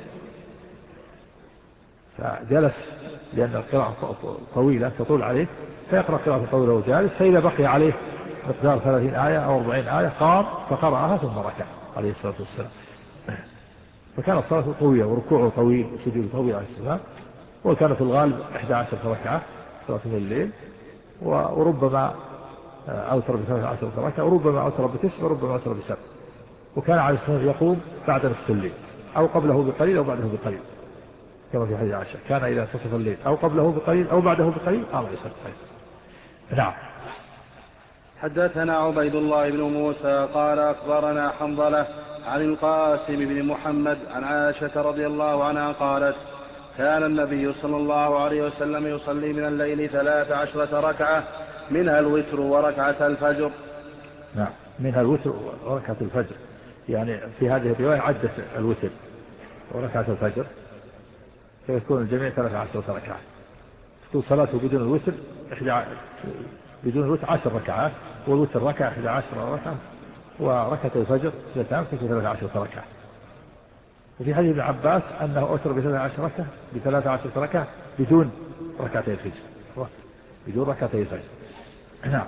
فجلس لأن القراءة طويلة تطول عليه فيقرأ قراءة طويلة وهو جالس، فإذا بقي عليه مقدار ثلاثين آية أو أربعين آية قام فقرأها ثم ركع عليه الصلاة والسلام. فكان الصلاة طويلة وركوعه طويل وسجوده طويل عليه السلام، وكان في الغالب إحدى عشرة ركعة صلاة من الليل، وربما أوتر بثلاث عشرة ركعة، وربما أوتر بتسع، وربما أوتر بسبع. وكان عليه السلام يقوم بعد نصف الليل أو قبله بقليل أو بعده بقليل، كما في حديث عائشة كان إذا تصف الليل أو قبله بقليل أو بعده بقليل قام يصلي. نعم. حدثنا عبيد الله بن موسى قال أخبرنا حنظلة عن القاسم بن محمد عن عائشة رضي الله عنها قالت كان النبي صلى الله عليه وسلم يصلي من الليل ثلاث عشرة ركعة منها الوتر وركعة الفجر. نعم، منها الوتر وركعة الفجر، يعني في هذه الرواية عدت الوتر وركعة الفجر، فيكون الجميع ثلاث عشرة ركعة. تكون صلاته بدون الوتر بدون الوتر عشر ركعات، والوتر ركعة إحدى عشر ركعة، وركعة الفجر اثنتان تكون ثلاث عشرة ركعة. وفي حديث ابن عباس أنه أوتر بثلاث عشرة ركعة بثلاث عشرة ركعة بدون ركعتي الفجر، بدون ركعتي الفجر. نعم.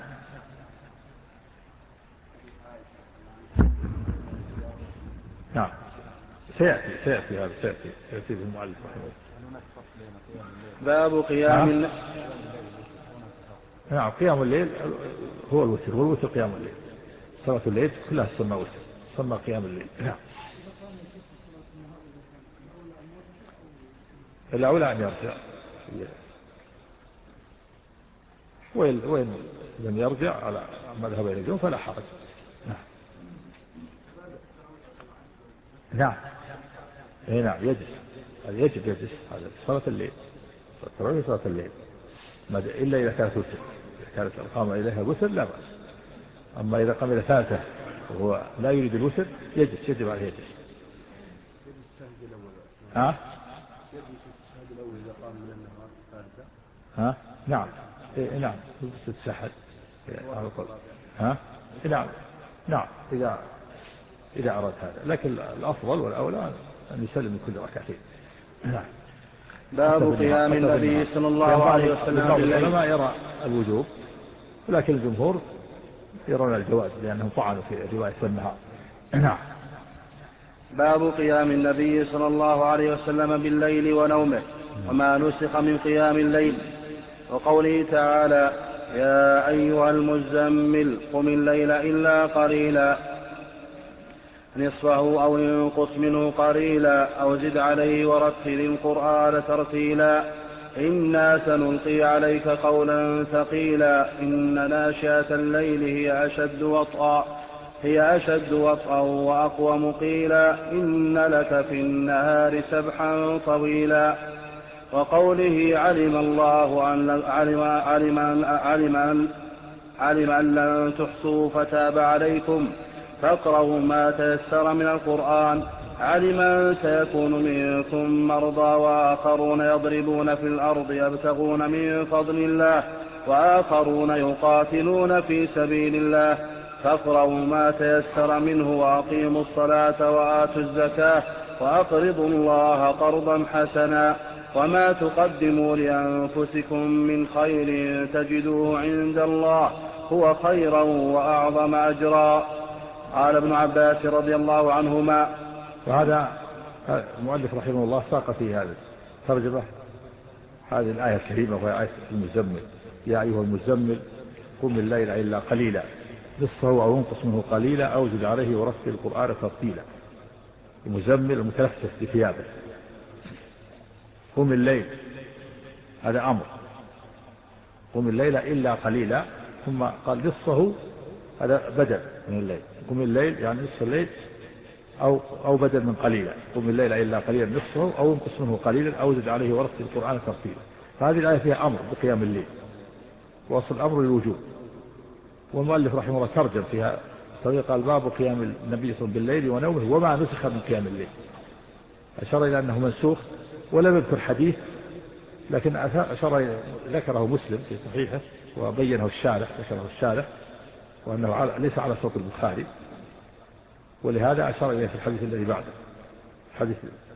نعم. سيأتي سيأتي هذا سيأتي سيأتي بالمؤلف رحمه الله. باب قيام نعم قيام الليل هو الوتر، والوتر قيام الليل. صلاة الليل كلها تسمى وتر، تسمى قيام الليل. نعم. الأولى أن يرجع، وين وين لم يرجع على مذهب الجمهور فلا حرج. نعم. نعم. اي نعم يجلس، هذا يجب يجلس، هذا صلاة الليل، صلاة صلاة الليل إلا إذا كانت وتر، إذا كانت القامة إليها وتر لا بأس. أما إذا قام إلى ثالثة وهو لا يريد الوتر يجلس، يجب عليه يجلس. ها؟ ها؟ نعم. إيه نعم يجلس السحر. ها؟ نعم. نعم إذا إذا أراد هذا، لكن الأفضل والأولى أن يسلم من كل ركعتين. نعم. باب قيام النبي صلى الله عليه وسلم بعض العلماء يرى الوجوب، ولكن الجمهور يرون الجواز لأنهم طعنوا في رواية النهار. نعم. باب قيام النبي صلى الله عليه وسلم بالليل ونومه وما نسخ من قيام الليل، وقوله تعالى: يا أيها المزمل قم الليل إلا قليلا نصفه أو انقص منه قليلا أو زد عليه ورتل القرآن ترتيلا إنا سنلقي عليك قولا ثقيلا إن ناشئة الليل هي أشد وطئا هي أشد وطئا وأقوم قيلا إن لك في النهار سبحا طويلا. وقوله: علم الله أن علم علم علم أن علم أن لن تحصوا فتاب عليكم فاقرأوا ما تيسر من القرآن. علم أن سيكون منكم مرضى وآخرون يضربون في الأرض يبتغون من فضل الله وآخرون يقاتلون في سبيل الله فاقرأوا ما تيسر منه وأقيموا الصلاة وآتوا الزكاة وأقرضوا الله قرضا حسنا وما تقدموا لأنفسكم من خير تجدوه عند الله هو خيرا وأعظم أجرا. قال ابن عباس رضي الله عنهما. وهذا المؤلف رحمه الله ساق في هذا ترجمة هذه الآية الكريمة وهي آية المزمل: يا أيها المزمل قم الليل إلا قليلا نصفه أو انقص منه قليلا أو زد عليه ورتل القرآن ترتيلا. المزمل المتلفف بثيابه. قم الليل هذا أمر، قم الليل إلا قليلا، ثم قال نصفه هذا بدل من الليل. قم الليل يعني نصف الليل أو, أو بدل من قليلا. قم الليل إلا قليلا نصفه أو انقص منه قليلا أو زد عليه ورتل القرآن ترتيلا. فهذه الآية فيها أمر بقيام الليل، وأصل الأمر للوجوب. والمؤلف رحمه الله ترجم فيها طريقة الباب قيام النبي صلى الله عليه وسلم بالليل ونومه وما نسخ من قيام الليل. أشار إلى أنه منسوخ ولم يذكر حديث، لكن أشار ذكره مسلم في صحيحه وبينه الشارح، ذكره الشارح وأنه ليس على صوت البخاري، ولهذا أشار إليه في الحديث الذي بعده، حديث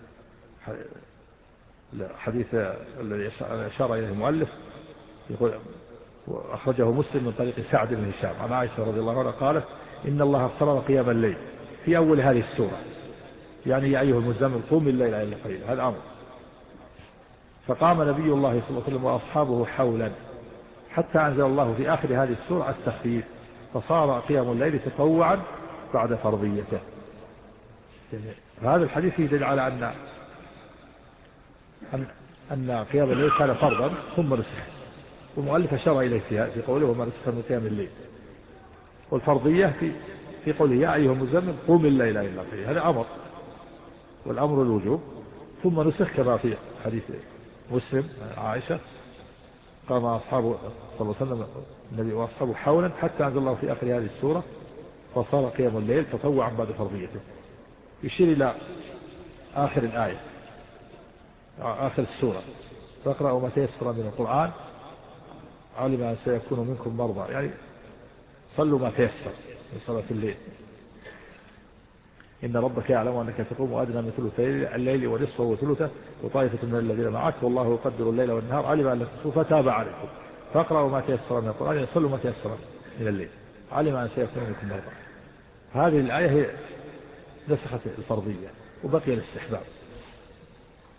حديث الذي أشار إليه المؤلف يقول أخرجه مسلم من طريق سعد بن هشام عن عائشة رضي الله عنها قالت: إن الله افترض قيام الليل في أول هذه السورة، يعني يا أيها المزمل قوم الليل إلا قليلا، هذا أمر. فقام نبي الله صلى الله عليه وسلم وأصحابه حولا حتى أنزل الله في آخر هذه السورة التخفيف، فصار قيام الليل تطوعا بعد فرضيته. هذا الحديث يدل على أن أن, أن قيام الليل كان فرضا ثم نسخ، والمؤلف أشار إليه في قوله وما نسخ من قيام الليل. والفرضية في في قوله يا أيها المزمل قوم الليل إلا قليلا، هذا أمر، والأمر الوجوب، ثم نسخ كما في حديث مسلم عائشة قام أصحابه صلى الله عليه وسلم النبي وأصحابه حولا حتى أنزل الله في آخر هذه السورة فصار قيام الليل تطوعا بعد فرضيته. يشير إلى آخر الآية آخر السورة: فاقرأوا ما تيسر من القرآن علم أن سيكون منكم مرضى، يعني صلوا ما تيسر من صلاة الليل. إن ربك يعلم أنك تقوم أدنى من ثلث الليل ونصفه وثلثه وطائفة من الذين معك والله يقدر الليل والنهار علم أن لن تحصوا فتاب عليكم فاقرأوا ما تيسر من القرآن، يعني صلوا ما تيسر من الليل علم أن سيكون منكم مرضى. هذه الآية هي نسخت الفرضية وبقي الاستحباب.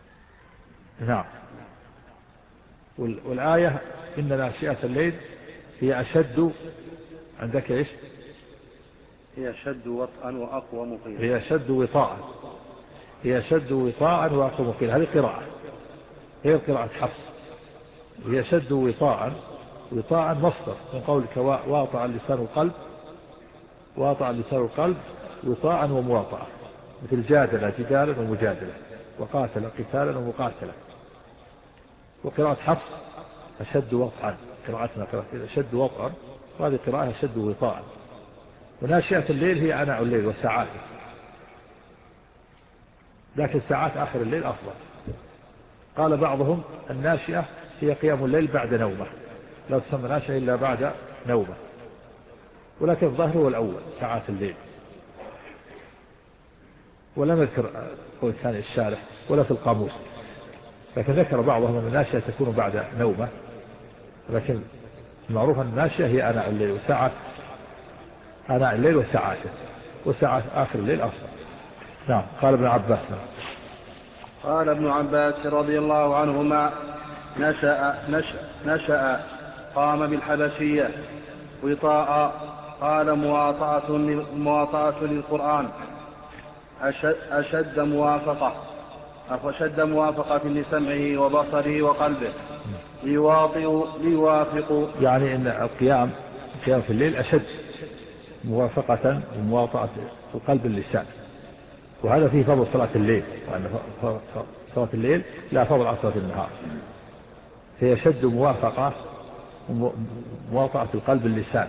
نعم. والآية إن ناشئة الليل هي أشد عندك إيش؟ هي أشد وطئا وأقوم قيلا. هي أشد وطاء هي أشد وطاء وأقوم قيلا. هذه قراءة، هي قراءة حفص. هي أشد وطاء. وطاء مصدر من قولك واطع اللسان القلب، واطع اللسان القلب وطاء ومواطعة، مثل جادل جدالا ومجادلة، وقاتل قتالا ومقاتلة. وقراءة حفص أشد وطئا، قراءتنا قراءة أشد وطئا، وهذه قراءة أشد وطاء. وناشئة الليل هي عناء الليل وساعاته، لكن ساعات آخر الليل أفضل. قال بعضهم الناشئة هي قيام الليل بعد نومه، لا تسمى ناشئة إلا بعد نومه، ولكن الظاهر هو الأول ساعات الليل. ولم يذكر قول ثاني الشارح ولا في القاموس، لكن ذكر بعضهم أن الناشئة تكون بعد نومه، لكن المعروف أن الناشئة هي آناء الليل وساعات آناء الليل وساعاته، وساعات آخر الليل أفضل. نعم. قال ابن عباس. قال ابن عباس رضي الله عنهما نشأ, نشأ, نشأ قام بالحبشية وطاء. قال مواطأة, مواطأة للقرآن أشد, أشد موافقة أشد موافقة لسمعه وبصره وقلبه ليواطئ ليوافق، يعني إن القيام القيام في الليل أشد موافقة ومواطأة القلب اللسان، وهذا فيه فضل صلاة الليل، وأن صلاة الليل لا فضل على صلاة النهار. هي شد موافقة ومواطأة القلب اللسان،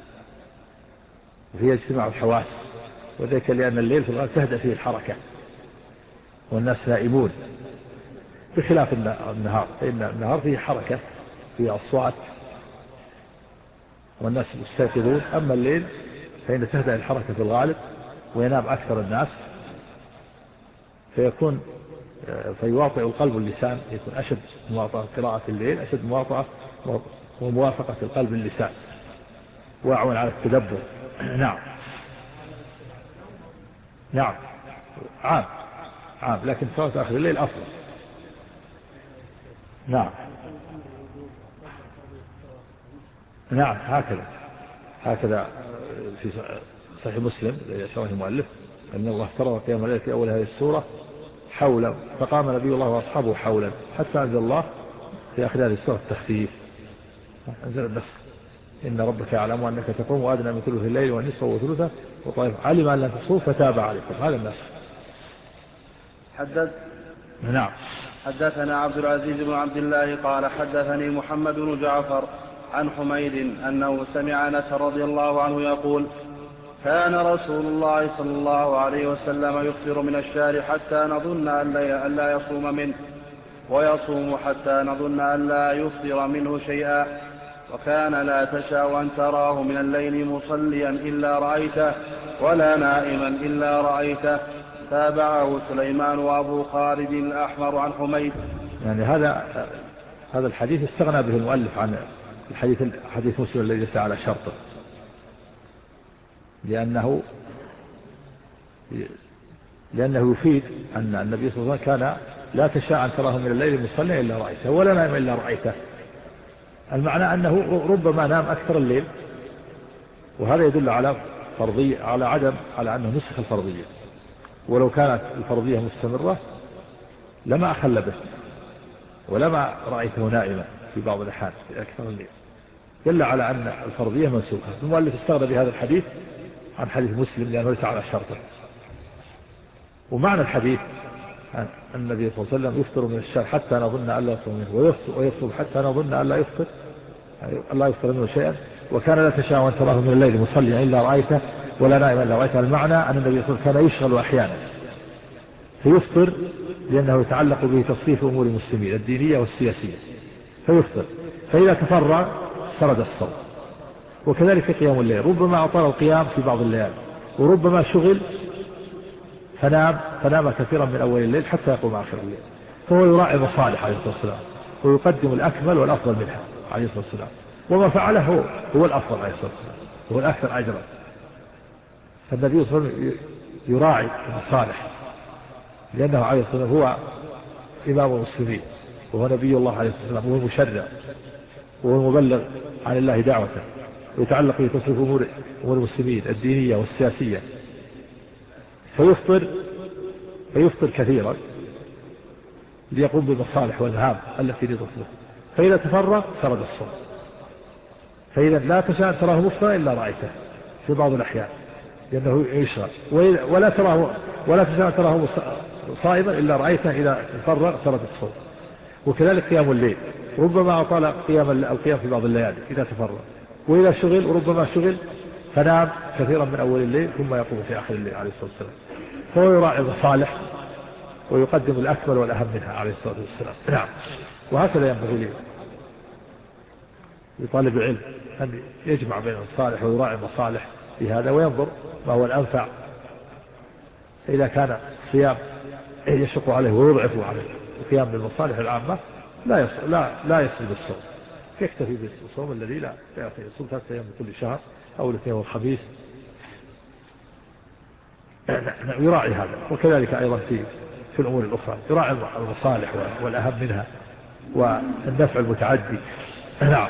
وفيها اجتماع الحواس، وذلك لأن الليل في الغالب تهدأ فيه الحركة والناس نائمون، بخلاف النهار، فإن النهار فيه حركة فيه أصوات والناس يستيقظون. أما الليل فإن تهدأ الحركة في الغالب وينام أكثر الناس، فيكون فيواطئ القلب واللسان، يكون أشد مواطأة قراءة الليل، أشد مواطأة وموافقة القلب واللسان، وأعون على التدبر. نعم نعم عام عام، لكن صلاة آخر الليل أفضل. نعم نعم هكذا هكذا في صحيح مسلم يشرح المؤلف أن الله افترض قيام الليل في أول هذه السورة حولا، فقام نبي الله وأصحابه حولا حتى أنزل الله في آخر هذه السورة التخفيف، أنزل النسخ إن ربك يعلم أنك تقوم وأدنى من ثلث الليل والنصف وثلثه وطائف علم أن لا تحصوا فتاب عليكم. هذا النسخ. حدث نعم. حدثنا عبد العزيز بن عبد الله قال حدثني محمد بن جعفر عن حميد أنه سمع أنس رضي الله عنه يقول كان رسول الله صلى الله عليه وسلم يفطر من الشهر حتى نظن أن لا يصوم منه، ويصوم حتى نظن أن لا يفطر منه شيئا، وكان لا تشاء أن تراه من الليل مصليا إلا رأيته ولا نائما إلا رأيته. تابعه سليمان وأبو خالد الأحمر عن حميد. يعني هذا هذا الحديث استغنى به المؤلف عن الحديث حديث مسلم الذي ليس على شرطه، لأنه لأنه يفيد أن النبي صلى الله عليه وسلم كان لا تشاء أن تراه من الليل مصليا إلا رأيته ولا نائما إلا رأيته. المعنى أنه ربما نام أكثر الليل، وهذا يدل على فرضية، على عدم على أنه نسخ الفرضية، ولو كانت الفرضية مستمرة لما أخل به ولما رأيته نائما في بعض الأحيان في أكثر الليل، دل على أن الفرضية منسوخة. المؤلف استغنى بهذا الحديث عن حديث مسلم لأنه ليس على شرطه. ومعنى الحديث أن النبي صلى الله عليه وسلم يفطر من الشهر حتى نظن أن لا يصوم منه، ويصوم حتى نظن أن لا يفطر الله يفطر منه شيئا، وكان لا تشاء أن تراه من الليل مصليا إلا رأيته ولا نائما إلا رأيته. المعنى أن النبي صلى الله عليه وسلم كان يشغل أحيانا فيفطر لأنه يتعلق به تصريف أمور المسلمين الدينية والسياسية، فيفطر، فإذا تفرغ سرد الصوم. وكذلك قيام الليل، ربما أطال القيام في بعض الليالي، وربما شغل فنام فنام كثيرا من أول الليل حتى يقوم آخر الليل، فهو يراعي مصالح عليه الصلاة والسلام ويقدم الأكمل والأفضل منها عليه الصلاة والسلام، وما فعله هو, هو الأفضل عليه الصلاة والسلام، هو الأكثر أجرا. فالنبي صلى الله عليه وسلم يراعي المصالح لأنه عليه الصلاة والسلام هو إمام المسلمين وهو نبي الله عليه الصلاة والسلام وهو المشرع، وهو المبلغ عن الله دعوته، ويتعلق بتصريف أمور أمور المسلمين الدينية والسياسية، فيفطر فيفطر كثيرا ليقوم بالمصالح والمهام التي لتصرف، فإذا تفرغ سرد الصوم. فإذا لا تشاء تراه مفطرا إلا رأيته في بعض الأحيان لأنه يشغل، ولا تراه ولا تشاء تراه صائما إلا رأيته إذا تفرغ سرد الصوم. وكذلك قيام الليل، ربما أطال قيام القيام في بعض الليالي إذا تفرغ، وإذا شغل وربما شغل فنام كثيرا من أول الليل ثم يقوم في آخر الليل عليه الصلاة والسلام. فهو يراعي المصالح ويقدم الأكمل والأهم منها عليه الصلاة والسلام. نعم. وهكذا ينبغي لطالب العلم أن يجمع بين المصالح ويراعي المصالح في هذا وينظر ما هو الأنفع. إذا كان الصيام يشق عليه ويضعف عليه القيام بالمصالح العامة لا يصل لا لا يصل بالصوم، يكتفي بالصوم الذي لا يعطي يصوم ثلاثة أيام من كل شهر أو الاثنين والخميس. يراعي هذا. وكذلك أيضا في في الأمور الأخرى يراعي المصالح والأهم منها والنفع المتعدي. نعم.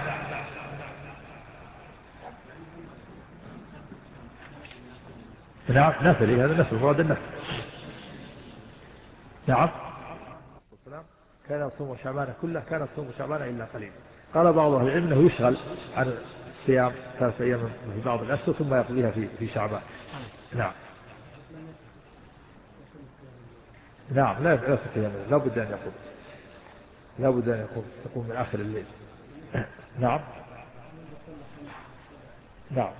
نعم نفل، هذا نفل مراد النفل. نعم. كان يصوم شعبان كله، كان يصوم شعبان إلا قليلا. قال بعض أهل العلم أنه يشغل عن الصيام ثلاثة أيام في بعض الأشهر ثم يقضيها في في شعبان. نعم. نعم لا لا تقيم، لا بد أن يقوم، لا بد أن يقوم يقوم من آخر الليل. نعم. نعم.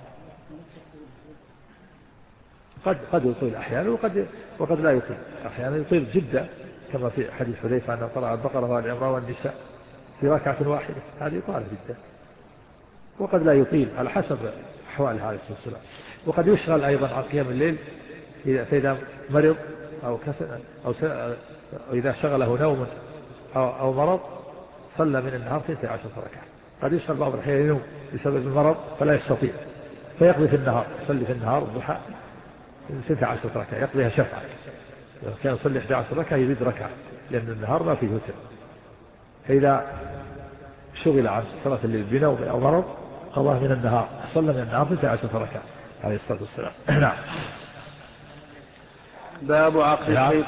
قد قد يطيل أحيانا وقد وقد لا يطيل أحيانا، يطيل جدا كما في حديث حذيفة أنه قرأ البقرة والعمران والنساء في ركعة واحدة، هذه يطال جدا. وقد لا يطيل على حسب أحواله عليه الصلاة والسلام. وقد يشغل أيضا عن قيام الليل إذا مرض أو كسل أو, أو إذا شغله نوم أو, أو مرض صلى من النهار في اثنتي عشرة ركعة. قد يشغل بعض الأحيان ينوم بسبب المرض فلا يستطيع فيقضي في النهار، يصلي في النهار الضحى اثنتي عشرة ركعة يقضيها شفعا. إذا كان يصلي إحدى عشرة ركعة يزيد ركعة لأن النهار ما فيه وتر. فإذا شغل عن صلاة الليل بنوم أو مرض قضاه من النهار، صلى من النهار اثنتي عشرة ركعة عليه الصلاة والسلام. نعم. باب عقد الشيء.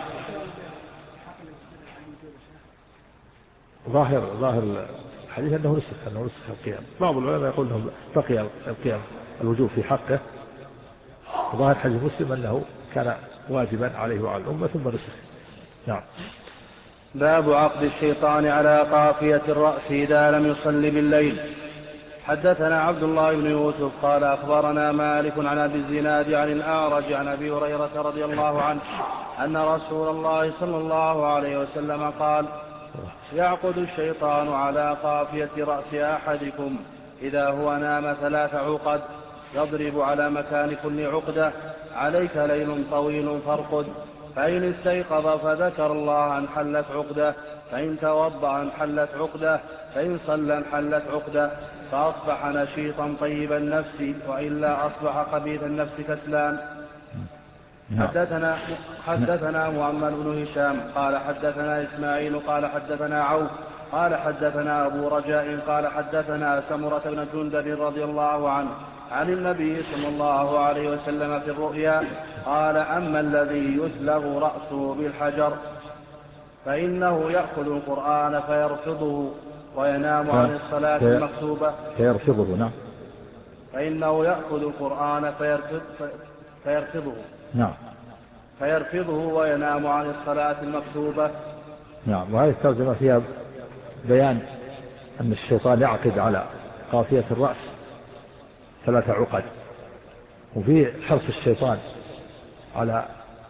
ظاهر ظاهر الحديث أنه نسخ أنه نسخ القيام. بعض العلماء يقول أنه بقي القيام الوجوب في حقه. ظاهر حديث مسلم أنه كان واجبا عليه وعلى الأمة ثم نسخ. نعم. باب عقد الشيطان على قافية الرأس إذا لم يصلي بالليل. حدثنا عبد الله بن يوسف قال أخبرنا مالك عن أبي الزناد عن الأعرج عن أبي هريرة رضي الله عنه أن رسول الله صلى الله عليه وسلم قال: يعقد الشيطان على قافية رأس أحدكم إذا هو نام ثلاث عقد، يضرب على مكان كل عقدة: عليك ليل طويل فارقد، فإن استيقظ فذكر الله انحلت عقدة، فإن توضأ انحلت عقدة، فإن صلى انحلت عقدة، فأصبح نشيطا طيب النفس، وإلا أصبح خبيث النفس كسلان. حدثنا حدثنا محمد بن هشام قال حدثنا إسماعيل قال حدثنا عوف قال حدثنا أبو رجاء قال حدثنا سمرة بن جندب رضي الله عنه عن النبي صلى الله عليه وسلم في الرؤيا قال: أما الذي يسلغ رأسه بالحجر فإنه يأخذ القرآن فيرفضه وينام عن الصلاة المكتوبة. فيرفضه. نعم. فإنه يأخذ القرآن فيرفض فيرفضه. نعم. فيرفضه وينام عن الصلاة المكتوبة. نعم. وهذه الترجمة فيها بيان أن الشيطان يعقد على قافية الرأس ثلاث عقد، وفي حرص الشيطان على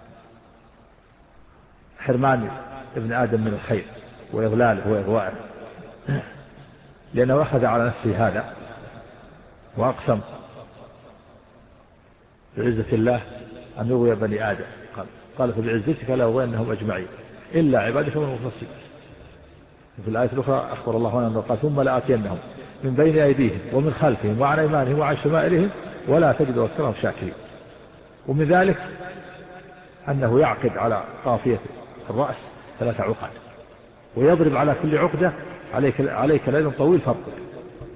حرمان ابن آدم من الخير وإضلاله وإغوائه، لأنه أخذ على نفسه هذا وأقسم بعزة الله أن يغوي بني آدم. قال, قال فبعزتك لأغوينهم أجمعين إلا عبادك المخلصين. في الآية الأخرى أخبر الله عنه قال: ثم لآتينهم من بين أيديهم ومن خلفهم وعن أيمانهم وعن شمائلهم ولا تجد أكثرهم شاكرين. ومن ذلك أنه يعقد على قافية الرأس ثلاث عقد ويضرب على كل عقدة: عليك, عليك ليل طويل فارقد.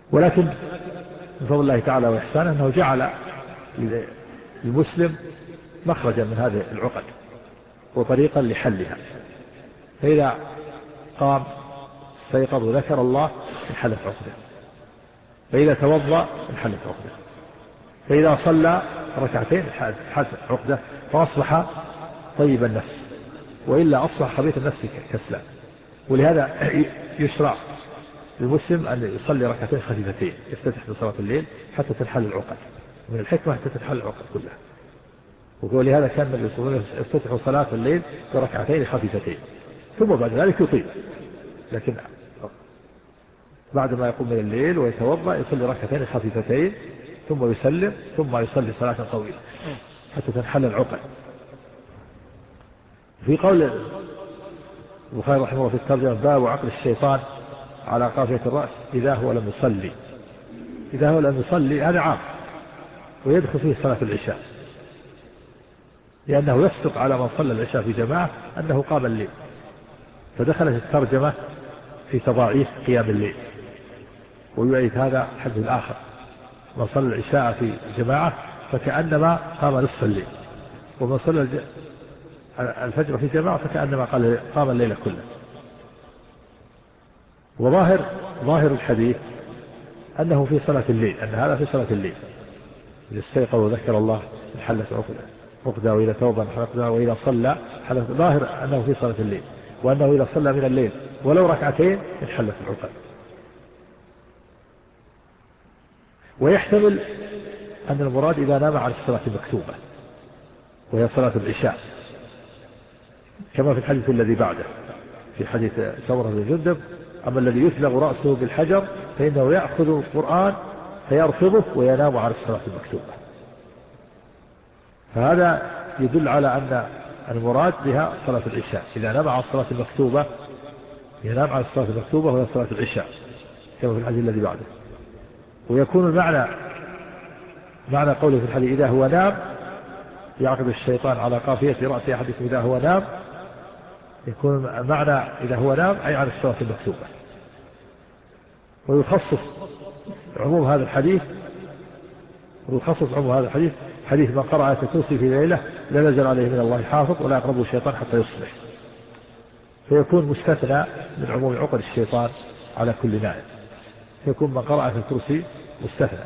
ولكن من فضل الله تعالى وإحسانه أنه جعل المسلم مخرجا من هذه العقد وطريقا لحلها. فإذا قام استيقظ وذكر الله انحلت عقده، فإذا توضأ انحلت عقده، فإذا صلى ركعتين انحلت عقده فأصبح طيب النفس، وإلا أصبح خبيث النفس كسلان. ولهذا يشرع للمسلم أن يصلي ركعتين خفيفتين يفتتح بصلاة الليل حتى تنحل العقد، من الحكمة حتى تنحل العقد كلها. ولهذا كان النبي صلى الله عليه وسلم يفتتح صلاة الليل بركعتين خفيفتين ثم بعد ذلك يطيل، لكن بعد ما يقوم من الليل ويتوضأ يصلي ركعتين خفيفتين ثم يسلم ثم يصلي صلاة طويلة حتى تنحل العقد. في قول البخاري رحمه الله في الترجمة باب عقل الشيطان على قافية الرأس إذا هو لم يصلي، إذا هو لم يصلي هذا عام ويدخل فيه صلاة العشاء، لأنه يصدق على من صلى العشاء في جماعة أنه قام الليل، فدخلت الترجمة في تضاعيف قيام الليل. ويؤيد هذا الحديث الآخر من صلى العشاء في جماعة فكأنما قام نصف الليل، ومن صلى الفجر في جماعة فكأنما قام الليل كله. وظاهر ظاهر الحديث أنه في صلاة الليل، أن هذا في صلاة الليل، إذا استيقظ وذكر الله انحلت عقده، وإذا توضأ انحلت عقده، وإذا صلى حلت. ظاهر أنه في صلاة الليل، وأنه إذا صلى من الليل ولو ركعتين انحلت العقد. ويحتمل أن المراد إذا نام عن الصلاة المكتوبة وهي صلاة العشاء، كما في الحديث الذي بعده في حديث سمرة بن جندب: أما الذي يثلغ رأسه بالحجر فإنه يأخذ القرآن فيرفضه وينام عن الصلاة المكتوبة. فهذا يدل على أن المراد بها صلاة العشاء، إذا نام عن الصلاة المكتوبة ينام عن الصلاة المكتوبة وهي صلاة العشاء كما في الحديث الذي بعده. ويكون المعنى معنى قوله في الحديث إذا هو نام يعقد الشيطان على قافية رأس أحدكم إذا هو نام، يكون معنى إذا هو نام أي عن الصلاة المكتوبة. ويخصص عموم هذا الحديث ويخصص عموم هذا الحديث حديث من قرأ آية الكرسي في ليلة لا نزل عليه من الله حافظ ولا يقربه الشيطان حتى يصبح، فيكون مستثنى من عموم عقد الشيطان على كل نائم، فيكون من قرأ آية الكرسي مستثنى.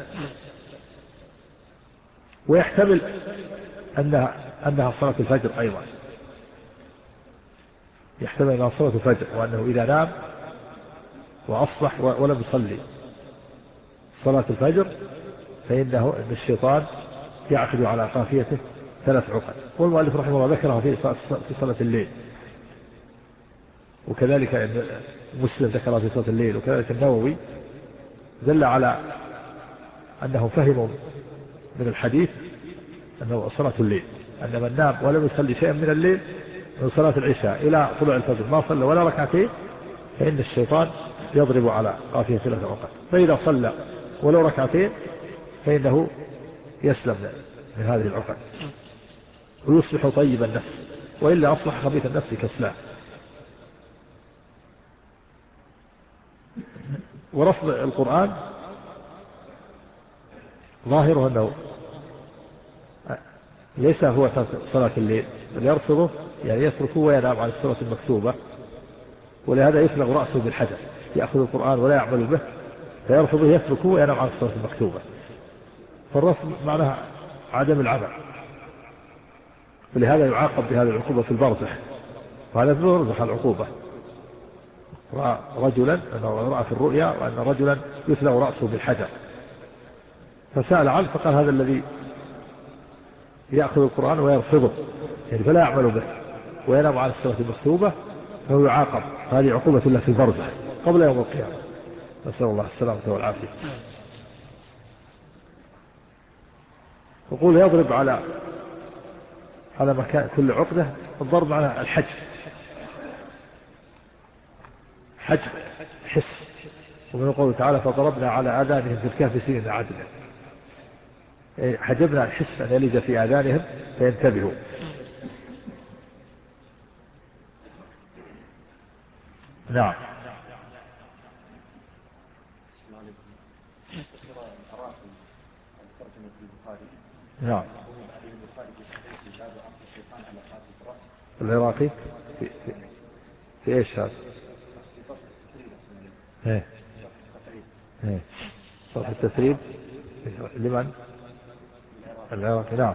ويحتمل أنها, أنها صلاة الفجر أيضا، يحتمل أنها صلاة الفجر، وأنه إذا نام وأصبح ولم يصلي صلاة الفجر فإنه إن الشيطان يعقد على قافيته ثلاث عقد. والمؤلف رحمه الله ذكرها في صلاة الليل، وكذلك إن مسلم ذكرها في صلاة الليل، وكذلك النووي دل على أنه فهموا من الحديث أنه صلاة الليل، أن من نام ولم يصلي شيئا من الليل من صلاة العشاء إلى طلوع الفجر ما صلى ولا ركعتين فإن الشيطان يضرب على قافية ثلاث عقد، فإذا صلى ولو ركعتين فإنه يسلم من هذه العقد ويصبح طيب النفس، وإلا أصبح خبيث النفس كسلان. ورفض القرآن ظاهره أنه ليس هو صلاة الليل بل يرفضه، يعني يتركه وينام عن الصلاة المكتوبة، ولهذا يفلغ رأسه بالحجر، يأخذ القرآن ولا يعمل به فيرفضه يتركه وينام عن الصلاة المكتوبة. فالرفض معناها عدم العمل، ولهذا يعاقب بهذه العقوبة في البرزخ، وهذا في البرزخ العقوبة. رأى رجلا أنه رأى في الرؤيا وأن رجلا يفلغ رأسه بالحجر، فسأل عنه فقال هذا الذي يأخذ القرآن ويرفضه يعني فلا يعمل به وينام عن الصلاة المكتوبة فهو يعاقب، هذه عقوبة له في البرزخ قبل يوم القيامة، نسأل الله السلامة والعافية. يقول يضرب على على مكان كل عقدة، الضرب على الحجب، حجب حس، ومن قوله تعالى فضربنا على آذانهم في الكهف سنين عددا، حجبنا الحس أن يلج في آذانهم فينتبهوا. نعم. نعم. العراقي في, في, في ايش هذا؟ ايه ايه صرف التثريب لمن؟ العراقي. نعم.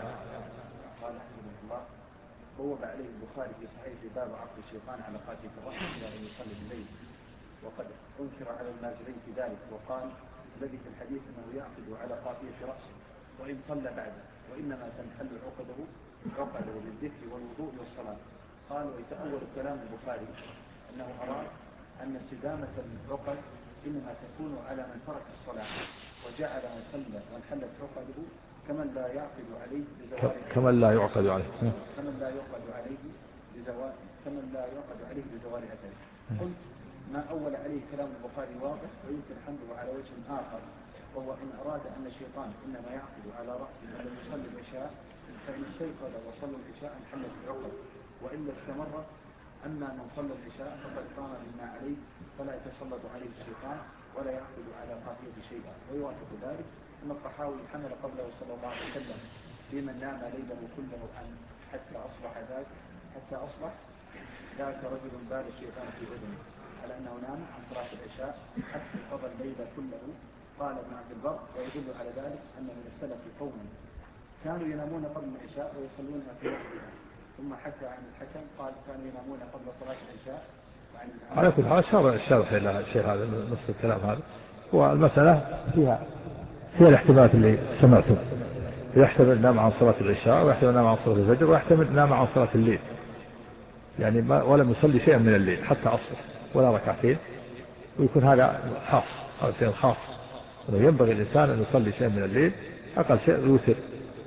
بوب عليه البخاري في صحيح في باب عقد الشيطان على قاتل الرأس إلى أن يصلي بالليل، وقد أنكر على الماجرين في ذلك، وقال الذي في الحديث أنه يعقد على قافية رأسه وإن صلى بعده، وإنما تنحل عقده عقده بالذكر والوضوء والصلاة. قال ويتأول كلام البخاري أنه أراد أن استدامة العقد إنما تكون على من ترك الصلاة وجعل من صلى وانحلت عقده كمن لا يعقد عليه بزوال كمن لا يعقد عليه كمن لا يعقد عليه بزوال كمن لا يعقد عليه بزوال أثره. قلت ما أول عليه كلام البخاري واضح ويمكن حمله على وجه آخر، وهو إن أراد أن الشيطان إنما يعقد على رأس من لم يصلي العشاء، فإن استيقظ وصلى العشاء انحلت العقد، وإلا استمرت. أما من صلى العشاء فقد قام بما عليه فلا يتسلط عليه الشيطان ولا يعقد على قافية شيئا. ويوافق ذلك أن الطحاوي حمل قبله صلى الله عليه وسلم في من نام ليله كله عن حتى أصبح ذاك حتى أصبح ذاك رجل بال الشيطان في أذنه، على أنه نام عن صلاة العشاء حتى قضى الليل كله. قال ابن عبد البر ويدل على ذلك أن من السلف قوما كانوا ينامون قبل العشاء ويصلون في وقتها، ثم حكى عن الحكم قال كانوا ينامون قبل صلاة العشاء. على كل حال شرح الشرح إلى الشيء هذا نص الكلام هذا، والمسألة فيها فيها الاحتمالات اللي سمعتم، يحتمل نام عن صلاة العشاء، ويحتمل نام عن صلاة الفجر، ويحتمل نام عن صلاة الليل، يعني ما ولم يصلي شيئا من الليل حتى أصبح ولا ركعتين، ويكون هذا خاص، هذا شيء خاص، أنه ينبغي الإنسان أن يصلي شيئا من الليل، أقل شيء الوتر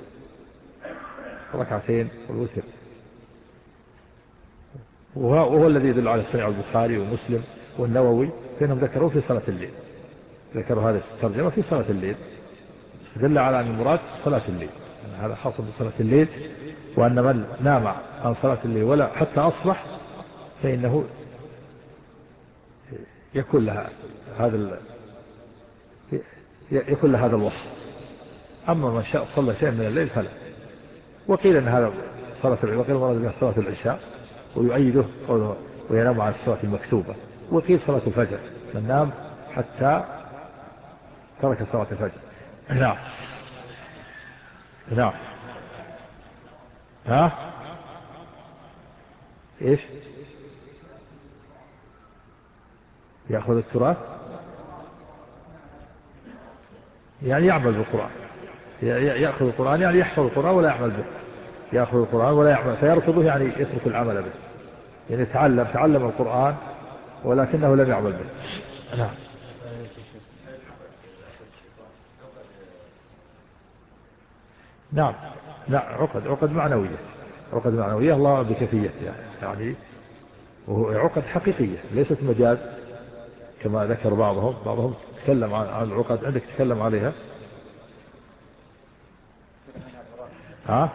ركعتين والوتر، وهو الذي يدل على صحيح البخاري ومسلم والنووي فإنهم ذكروا في صلاة الليل، ذكروا هذه الترجمة في صلاة الليل، دل على أن المراد صلاة الليل، يعني هذا خاص بصلاة الليل، وأن من نام عن صلاة الليل ولا حتى أصبح فإنه يكون لها هذا يكون لها هذا الوصف. أما من شاء صلى شيئا من الليل فلا. وقيل أن هذا صلاة العشاء، وقيل مراد بها صلاة العشاء، ويؤيده قوله وينام عن الصلاة المكتوبة. وقيل صلاة الفجر، من نام حتى ترك صلاة الفجر. نعم نعم. ها ايش يأخذ التراث؟ يعني يعمل بالقرآن، يأخذ القرآن يعني يحفظ القرآن ولا يعمل به، يأخذ القرآن ولا يعمل، فيرفضه يعني يترك العمل به، يعني تعلم تعلم القرآن ولكنه لم يعمل به. نعم. نعم نعم. عقد عقد معنوية، عقد معنوية الله بكيفيتها، يعني وهو عقد حقيقية ليست مجاز كما ذكر بعضهم بعضهم تكلم عن العقد. عندك تكلم عليها؟ ها؟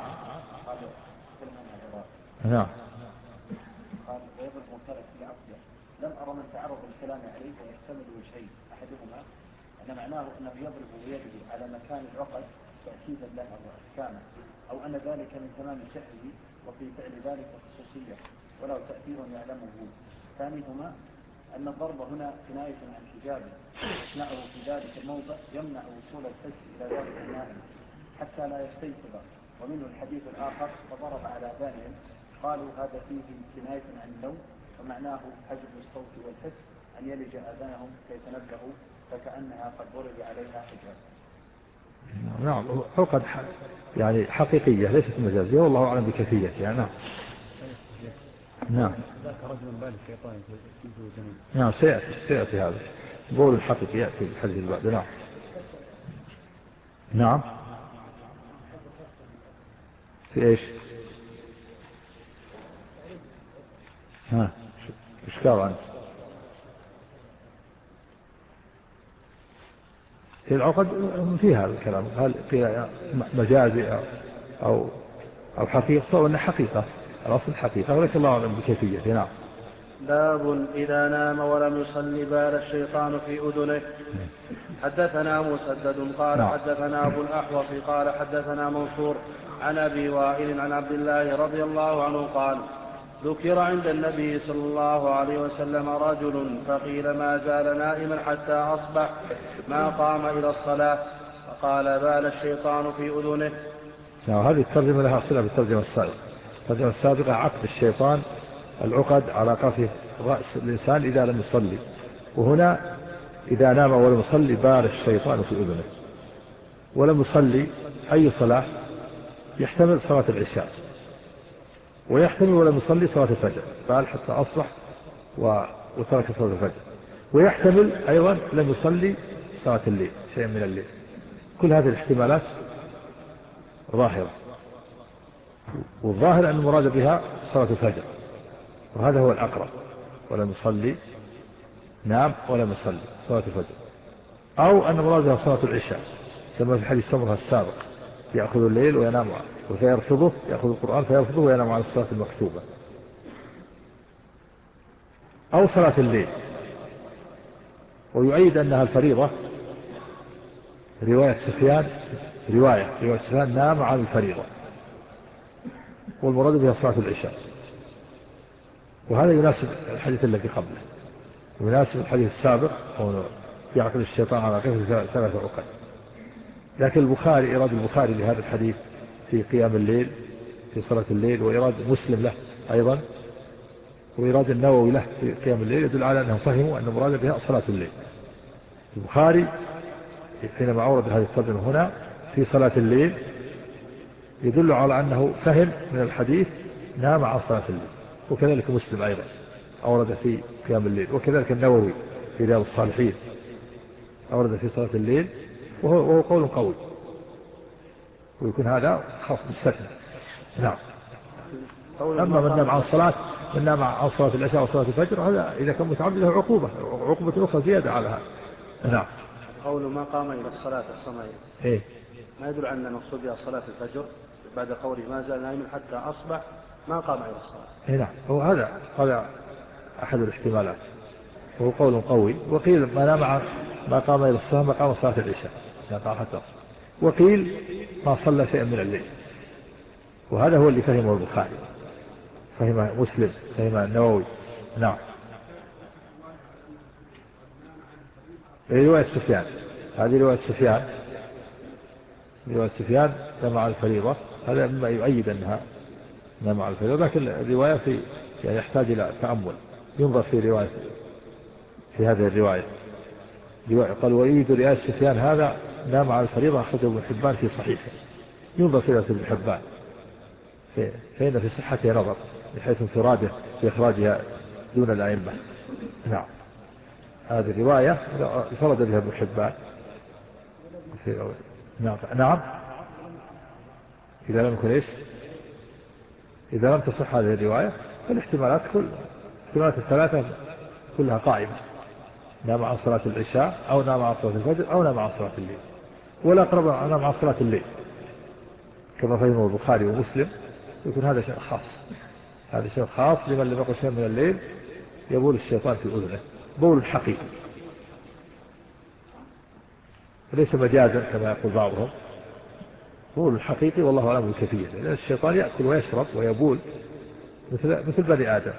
نعم. قال ويضرب مثلث لعقده. لم أرى من تعرض الكلام عليه ويحتمل وجهين، أحدهما أن معناه أنه يضرب بيده على مكان العقد تأكيدا لها وإحكاما، أو أن ذلك من تمام سحره وفي فعل ذلك خصوصية ولو تأثير يعلمه. ثانيهما أن الضرب هنا كناية عن حجابه يصنعه في ذلك الموضع يمنع وصول الحس إلى ذلك النائم حتى لا يستيقظ. ومنه الحديث الآخر فضرب على آذانهم، قالوا هذا فيه كناية عن النوم، ومعناه حجب الصوت والحس أن يلج آذانهم فيتنبهوا فكأنها قد ضرب عليها حجاب. نعم. عقد يعني حقيقية ليست مجازية، والله أعلم بكيفيتها. يعني نعم. نعم. ذاك رجل بال الشيطان في أذنه. نعم سيأتي سيأتي هذا قول الحقيقي يأتي الحديث اللي بعده. نعم. نعم. في ايش؟ ها ايش قال عنه؟ في العقد في هذا الكلام، هل في مجازي او او حقيقة ولا حقيقة؟ الاصل حقيقة ولكن الله اعلم بكيفيته. نعم. باب إذا نام ولم يصلي بال الشيطان في أذنه. حدثنا مسدد قال نعم. حدثنا أبو الأحوص قال حدثنا منصور عن أبي وائل عن عبد الله رضي الله عنه قال ذكر عند النبي صلى الله عليه وسلم رجل فقيل ما زال نائما حتى أصبح ما قام إلى الصلاة فقال بال الشيطان في أذنه. نعم. هذه الترجمة لها صلة بالترجمة السابقة. الترجمة السابقة عقد الشيطان العقد على قفه رأس الإنسان إذا لم يصلي، وهنا إذا نام ولم يصلي بال الشيطان في أذنه. ولم يصلي أي صلاة؟ يحتمل صلاة العشاء، ويحتمل ولم يصلي صلاة الفجر، بال حتى أصبح وترك صلاة الفجر، ويحتمل أيضا لم يصلي صلاة الليل شيء من الليل. كل هذه الاحتمالات ظاهرة، والظاهر أن المراد بها صلاة الفجر، وهذا هو الأقرب. ولم يصلي نام ولم يصلي صلاة الفجر، أو أن المراد بها صلاة العشاء كما في حديث سمرة السابق يأخذ الليل وينام وفيرفضه، يأخذ القرآن فيرفضه وينام على الصلاة المكتوبة. أو صلاة الليل. ويؤيد أنها الفريضة رواية سفيان رواية رواية سفيان نام عن الفريضة، والمراد بها صلاة العشاء. وهذا يناسب الحديث الذي قبله، ويناسب الحديث السابق يعقد الشيطان على قفه ثلاث عقد. لكن البخاري إيراد البخاري لهذا الحديث في قيام الليل في صلاة الليل، وإيراد مسلم له أيضا، وإيراد النووي له في قيام الليل يدل على أنهم فهموا أن مراد بها صلاة الليل. البخاري حينما أورد هذه الترجمة هنا في صلاة الليل يدل على أنه فهم من الحديث نام عن صلاة الليل، وكذلك مسلم أيضا أورد في قيام الليل، وكذلك النووي في رياض الصالحين أورد في صلاة الليل، وهو, وهو قول قوي، ويكون هذا خاص مستثنى. نعم. أما من نام عن صلاة من نام عن صلاة العشاء وصلاة الفجر هذا إذا كان متعمد له عقوبة عقوبة أخرى زيادة على هذا. نعم. قول ما قام إلى الصلاة الصمائي إيه؟ ما يدل على أن المقصود بها صلاة الفجر بعد قوله ما زال نائما حتى أصبح ما قام إلى الصلاة. إيه نعم. هو هذا هذا أحد الاحتمالات، وهو قول قوي. وقيل ما نام عن ما قام إلى الصلاة ما قام صلاة العشاء قام حتى أصبح. وقيل ما صلى شيئا من الليل، وهذا هو اللي فهمه البخاري، فهم مسلم، فهم النووي. نعم. رواية سفيان، هذه رواية سفيان رواية سفيان نام على الفريضة، هذا مما يؤيد أنها نام على الفريضة، لكن الرواية في يعني يحتاج إلى تأمل، ينظر في رواية في هذه الرواية. قال ويؤيد رواية سفيان هذا نام على الفريضة أخرجه ابن حبان في صحيحه، ينظر في رواية ابن حبان فإن في صحتها نظر بحيث انفراده في إخراجها دون الأئمة. نعم. هذه الرواية انفرد بها ابن حبان. نعم. نعم. إذا لم يكن إيش إذا لم تصح هذه الرواية فالاحتمالات كل الاحتمالات الثلاثة كلها قائمة، نام عن صلاة العشاء أو نام عن صلاة الفجر أو نام عن صلاة الليل، ولا أقرب نام عن صلاة الليل كما فهمه البخاري ومسلم، يكون هذا شيء خاص هذا شيء خاص لمن لم يقل شيء من الليل يبول الشيطان في أذنه بول حقيقي ليس مجازا كما يقول بعضهم، بول الحقيقي والله أعلم بكيفية، لأن الشيطان يأكل ويشرب ويبول مثل مثل بني آدم.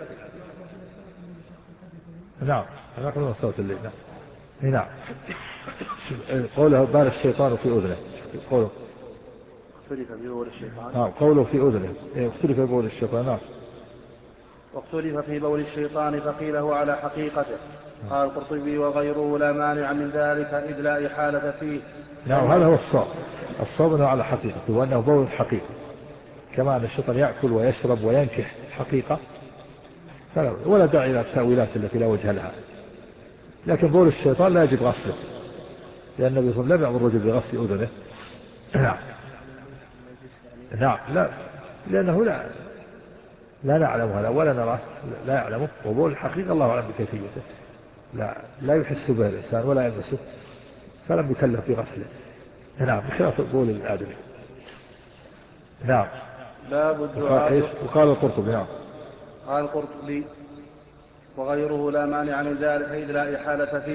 نعم. أنا أقول من صوت الليل. نعم. نعم. قوله بال الشيطان في أذنه، قوله اختلف في بول الشيطان. نعم. قوله في أذنه اختلف في بول الشيطان. نعم. واختلف في بول الشيطان فقيل هو على حقيقته. قال القرطبي وغيره لا مانع من ذلك إذ لا إحالة فيه. نعم. هذا هو الصواب الصواب أنه على حقيقته، وأنه بول حقيقي كما أن الشيطان يأكل ويشرب وينكح حقيقة، ولا داعي إلى التأويلات التي لا وجه لها. لكن بول الشيطان لا يجب غسله، لأن النبي صلى الله عليه وسلم لم يأمر الرجل بغسل أذنه. نعم. نعم. لا لأنه لا لا نعلم هذا ولا نراه، لا يعلمه، وبول الحقيقة الله أعلم بكيفيته، لا لا يحس به الإنسان ولا يلمسه، فلم يكلف بغسله. نعم. بخلاف بول الآدمي. نعم. باب الدعاء. وقال القرطبي. نعم. قال القرطبي وغيره لا مانع من ذلك إذ لا إحالة فيه،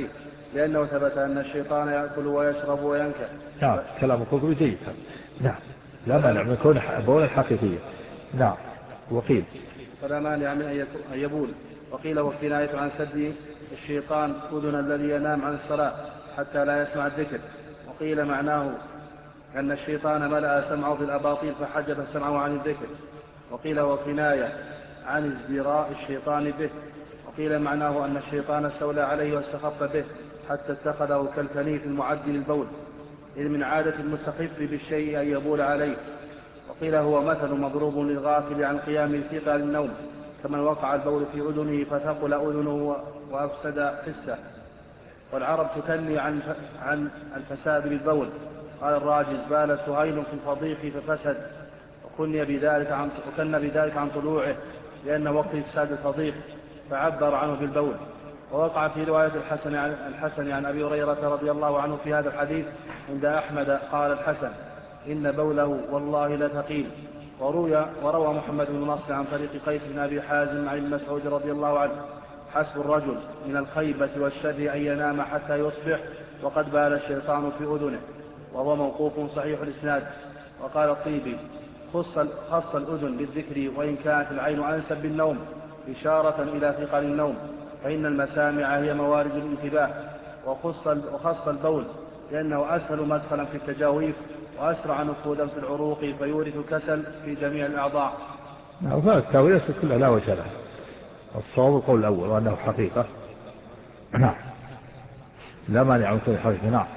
لأنه ثبت أن الشيطان يأكل ويشرب وينكح. نعم كلام القرطبي جيد. نعم لا مانع من كون بولا حقيقية. نعم. وقيل فلا مانع من أن يبول. وقيل هو كناية عن سد الشيطان أذن الذي ينام عن الصلاة حتى لا يسمع الذكر. وقيل معناه أن الشيطان ملأ سمعه بالأباطيل فحجب سمعه عن الذكر. وقيل هو كناية عن ازدراء الشيطان به. وقيل معناه أن الشيطان استولى عليه واستخف به حتى اتخذه كالكنيف المعد للبول، إذ من عادة المستخف بالشيء أن يبول عليه. وقيل هو مثل مضروب للغافل عن قيام ثقل النوم، كمن وقع البول في أذنه فثقل أذنه وأفسد حسه. والعرب تكني عن عن الفساد بالبول. قال الراجز: بال سهيل في الفضيخ ففسد، وكن بذلك عن وكن بذلك عن طلوعه لأن وقت إفساد الفضيخ، فعبر عنه بالبول. ووقع في رواية الحسن عن, الحسن عن أبي هريرة رضي الله عنه في هذا الحديث عند أحمد قال الحسن: إن بوله والله لثقيل. وروي وروى محمد بن نصر عن طريق قيس بن أبي حازم عن ابن مسعود رضي الله عنه: حسب الرجل من الخيبة والشر أن ينام حتى يصبح وقد بال الشيطان في أذنه. وهو موقوف صحيح الإسناد. وقال الطيبي: خص, خص الأذن بالذكر وإن كانت العين أنسب بالنوم إشارة إلى ثقل النوم، فإن المسامع هي موارد الانتباه. وخص, وخص البول لأنه أسهل مدخلا في التجاويف وأسرع نفوذا في العروق فيورث كسل في جميع الأعضاء. نعم. فالتاويلات كلها لا وجه لها. الصواب القول الأول وأنه حقيقة. نعم لا مانع من كل حقيقة. نعم.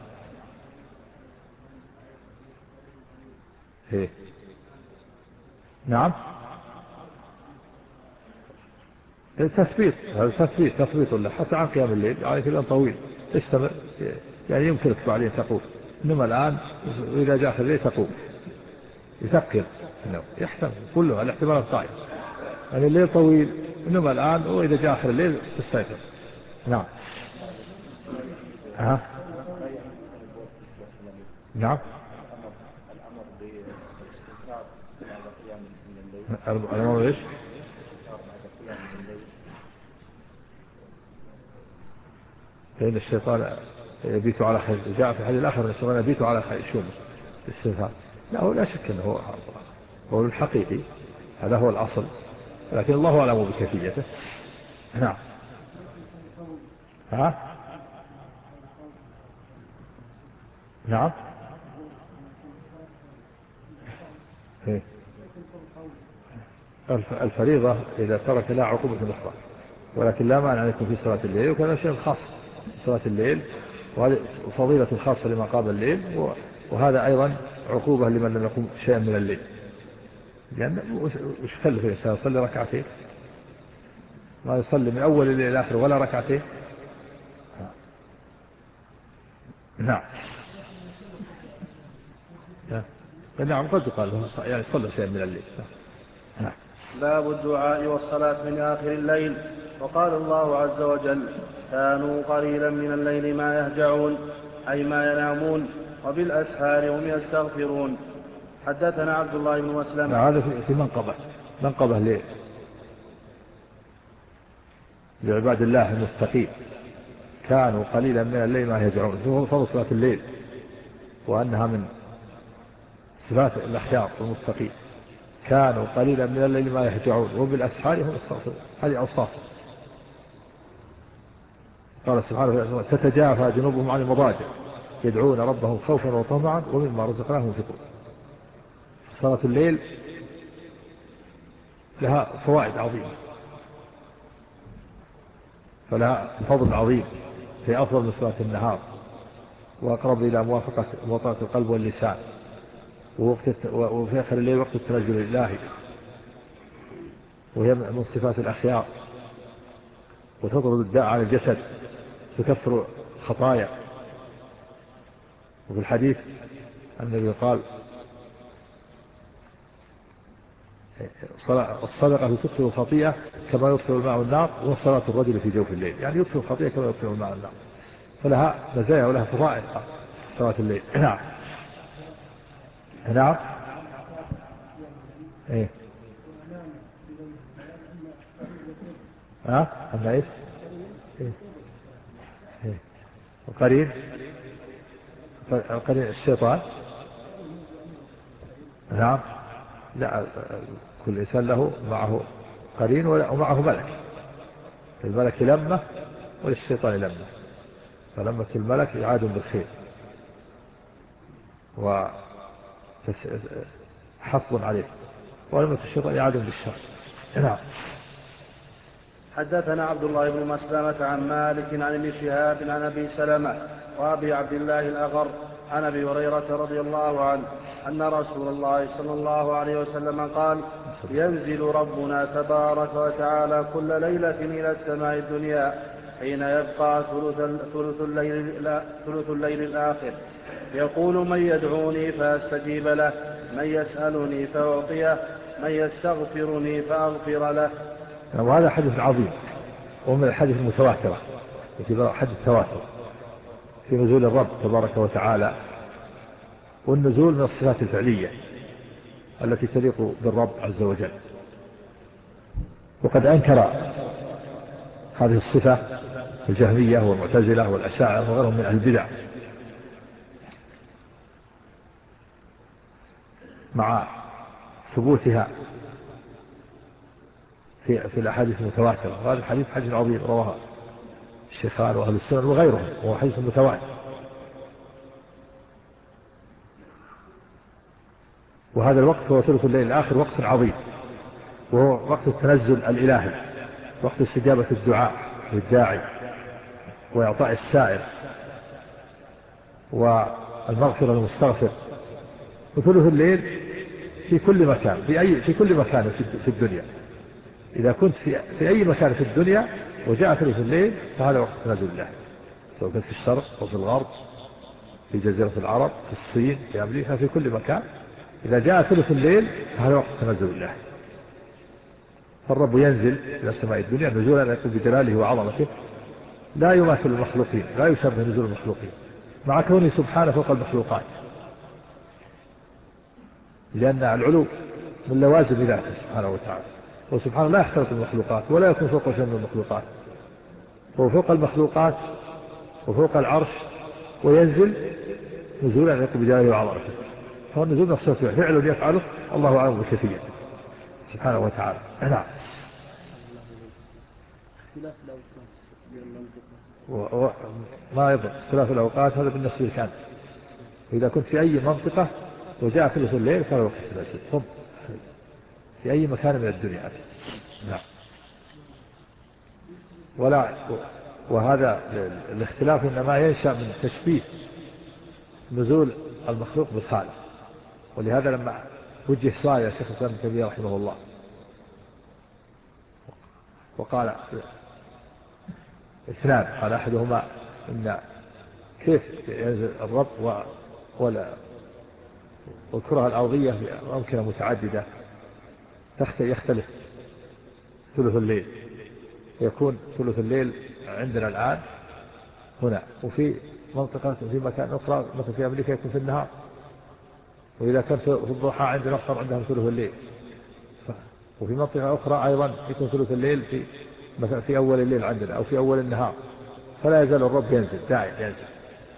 إيه. نعم تثبيت هذا تثبيت تثبيت له حتى عن قيام الليل يعني في الآن طويل استمر يعني يمكنك بعدين تقوم. إنما الآن إذا جاء في الليل تقوم يثقل إنه يحتمل كله الاحتمال القائم يعني الليل طويل. إنما الآن وإذا جاء آخر الليل تستيقظ. نعم. ها نعم. الأمر بالاستنكار بعد قيام من الليل. الأمر إيش؟ بعد قيام من الليل. فإن الشيطان يبيت على خير. جاء في الحديث الآخر أن الشيطان يبيت على خير شومه استنكار. لا هو لا شك أنه هو هو الحقيقي. هذا هو الأصل لكن الله أعلم بكيفيته. نعم. ها نعم. إيه. الفريضة إذا ترك لها عقوبة أخرى ولكن لا مانع أن يكون في صلاة الليل وكذا شيء خاص صلاة الليل وهذه فضيلة خاصة لما قام الليل وهذا أيضا عقوبة لمن لم يقوم شيئا من الليل لأن وش خلف الإنسان يصلي ركعتين ما يصلي من أول الليل إلى آخر ولا ركعتين. نعم. نعم قد يقال يعني صلى شيئا من الليل. نعم. باب الدعاء والصلاة من آخر الليل. وقال الله عز وجل: كانوا قليلا من الليل ما يهجعون أي ما ينامون وبالأسحار هم يستغفرون. حدثنا عبد الله بن مسلم. هذا في منقبة منقبة ليه لعباد الله المستقيم. كانوا قليلا من الليل ما يهجعون هو فضل صلاة الليل وأنها من صفات الأخيار والمستقيم. كانوا قليلا من الليل ما يهجعون وبالأسحار هم يستغفرون. هذه أوصاف. قال سبحانه: تتجافى جنوبهم عن المضاجع يدعون ربهم خوفا وطمعا ومما رزقناهم ينفقون. صلاة الليل لها فوائد عظيمة فلها فضل عظيم في أفضل من صلاة النهار وأقرب إلى موافقة موطنة القلب واللسان ووقت وفي آخر الليل وقت التنزل الإلهي وهي من صفات الأخيار وتطرد الداء عن الجسد تكفر خطايا. وفي الحديث النبي قال: الصدقة تطفئ الخطيئة كما يطفئ الماء النار وصلاة الرجل في جوف الليل يعني يطفئ الخطيئة كما يطفئ الماء النار. فلها مزايا ولها فضائل صلاة الليل. نعم. نعم. ايه ها أما إيش إيه؟ إيه؟ قرين قرين الشيطان. نعم. لا، كل إنسان له معه قرين ومعه ملك. الملك لمة وللشيطان لمة، فلمة الملك إعاد بالخير وحفظ عليه، ولمة الشيطان إعاد بالشر. نعم. حدثنا عبد الله بن مسلمة عن مالك عن ابن شهاب عن أبي سلمة وأبي عبد الله الأغر عن أبي هريرة رضي الله عنه أن رسول الله صلى الله عليه وسلم قال: ينزل ربنا تبارك وتعالى كل ليلة إلى السماء الدنيا حين يبقى ثلث, ثلث, الليل, ثلث الليل الآخر، يقول: من يدعوني فأستجيب له، من يسألني فأعطيه، من يستغفرني فأغفر له. وهذا حديث عظيم، ومن الحديث المتواترة في حديث التواتر في نزول الرب تبارك وتعالى، والنزول من الصفات الفعلية التي تليق بالرب عز وجل. وقد أنكر هذه الصفة الجهمية والمعتزلة والأشاعرة وغيرهم من البدع، مع ثبوتها في في الأحاديث المتواترة. وهذا الحديث حديث عظيم رواه الشيخان وأهل السنن وغيرهم، وهو حديث متواتر. وهذا الوقت هو ثلث الليل الآخر، وقت عظيم، وهو وقت التنزل الإلهي، وقت استجابة الدعاء للداعي وإعطاء السائل والمغفرة للمستغفر. وثلث الليل في كل مكان، في أي في كل مكان في الدنيا. إذا كنت في في أي مكان في الدنيا وجاء ثلث الليل فهذا وقت تنزل الله، سواء كنت في الشرق أو في الغرب، في جزيرة العرب، في الصين، في أمريكا، في كل مكان. إذا جاء ثلث الليل فهذا وقت تنزل الله. فالرب ينزل إلى السماء الدنيا نزولا يقول بجلاله وعظمته لا يماثل المخلوقين، لا يشبه نزول المخلوقين، مع كونه سبحانه فوق المخلوقات، لأن العلو من لوازم ذاته سبحانه وتعالى، وسبحانه لا يختلط المخلوقات ولا يكون فوق شيء من المخلوقات، هو فوق المخلوقات وفوق العرش، وينزل نزولا يقول بجلاله وعظمته. فهو النزول نفسه فعل يفعله الله أعلم بكيفيته سبحانه وتعالى. نعم. ما يضر اختلاف الأوقات هذا بالنسبة للكامل. وإذا كنت في أي منطقة وجاء ثلث الليل فلا وقت تنزل ثم في أي مكان من الدنيا. نعم. ولا وهذا الاختلاف إنما ينشأ من تشبيه نزول المخلوق بالخالق. ولهذا لما وجه سؤال يا شيخ الإسلام ابن تيمية رحمه الله وقال اثنان، قال أحدهما إن كيف ينزل الرب ولا والكرة الأرضية بأمكنة متعددة يختلف ثلث الليل، يكون ثلث الليل عندنا الآن هنا، وفي منطقة في مكان أخرى مثل في أمريكا يكون في النهار، وإذا كان في الضحى عندنا أخر عندهم ثلث الليل، وفي منطقة أخرى أيضا يكون ثلث الليل في مثلا في أول الليل عندنا أو في أول النهار. فلا يزال الرب ينزل دائم ينزل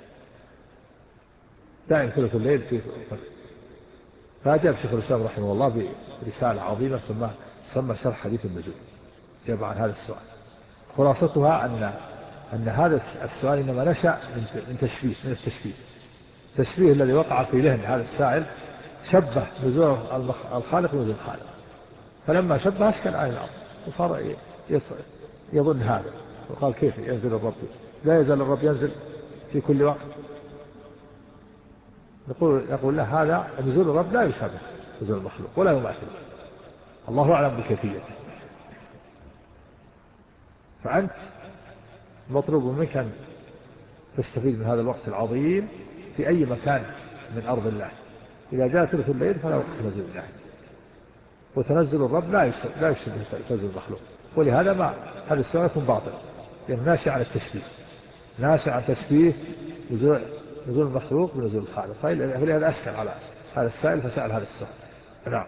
دائم ثلث الليل في. فأجاب شيخ الإسلام رحمه الله برسالة عظيمة سمى سمى شرح حديث النزول، جاب عن هذا السؤال. خلاصتها أن أن هذا السؤال إنما نشأ من تشبيه من التشبيه التشبيه الذي وقع في ذهن هذا السائل، شبه نزول الخالق ونزول الخالق، فلما شبه أشكل عليه الأمر وصار يظن هذا، وقال كيف ينزل الرب؟ لا يزال الرب ينزل في كل وقت. نقول يقول له هذا نزول الرب لا يشابه نزول المخلوق ولا يماثل، الله أعلم بكيفيته. فأنت مطلوب منك أن تستفيد من هذا الوقت العظيم في أي مكان من أرض الله. إذا جاء ثلث الليل فلا وقت تنزل الله، وتنزل الرب لا يشبه لا يشبه تنزل المخلوق. ولهذا ما هذا السؤال يكون باطل، لأنه ناشئ عن التشبيه، ناشئ عن تشبيه نزول نزول المخلوق بنزول الخالق. فلهذا أشكل على هذا السائل فسأل هذا السؤال. نعم.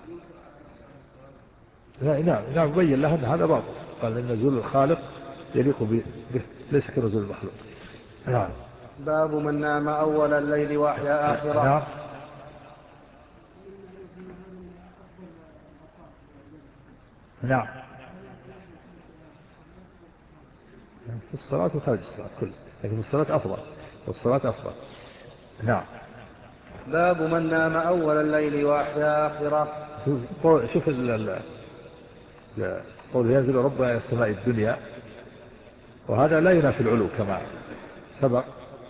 نعم نعم بين له أن هذا باطل، قال إن نزول الخالق يليق به ليس كنزول المخلوق. نعم. باب من نام أول الليل وأحيا آخره. نعم. نعم. في الصلاة وخارج الصلاة كله، لكن في الصلاة أفضل، والصلاة أفضل. نعم. باب من نام أول الليل وأحيا آخره. شوف ال قول ينزل ربنا إلى السماء الدنيا، وهذا لا ينافي العلو كما سبق،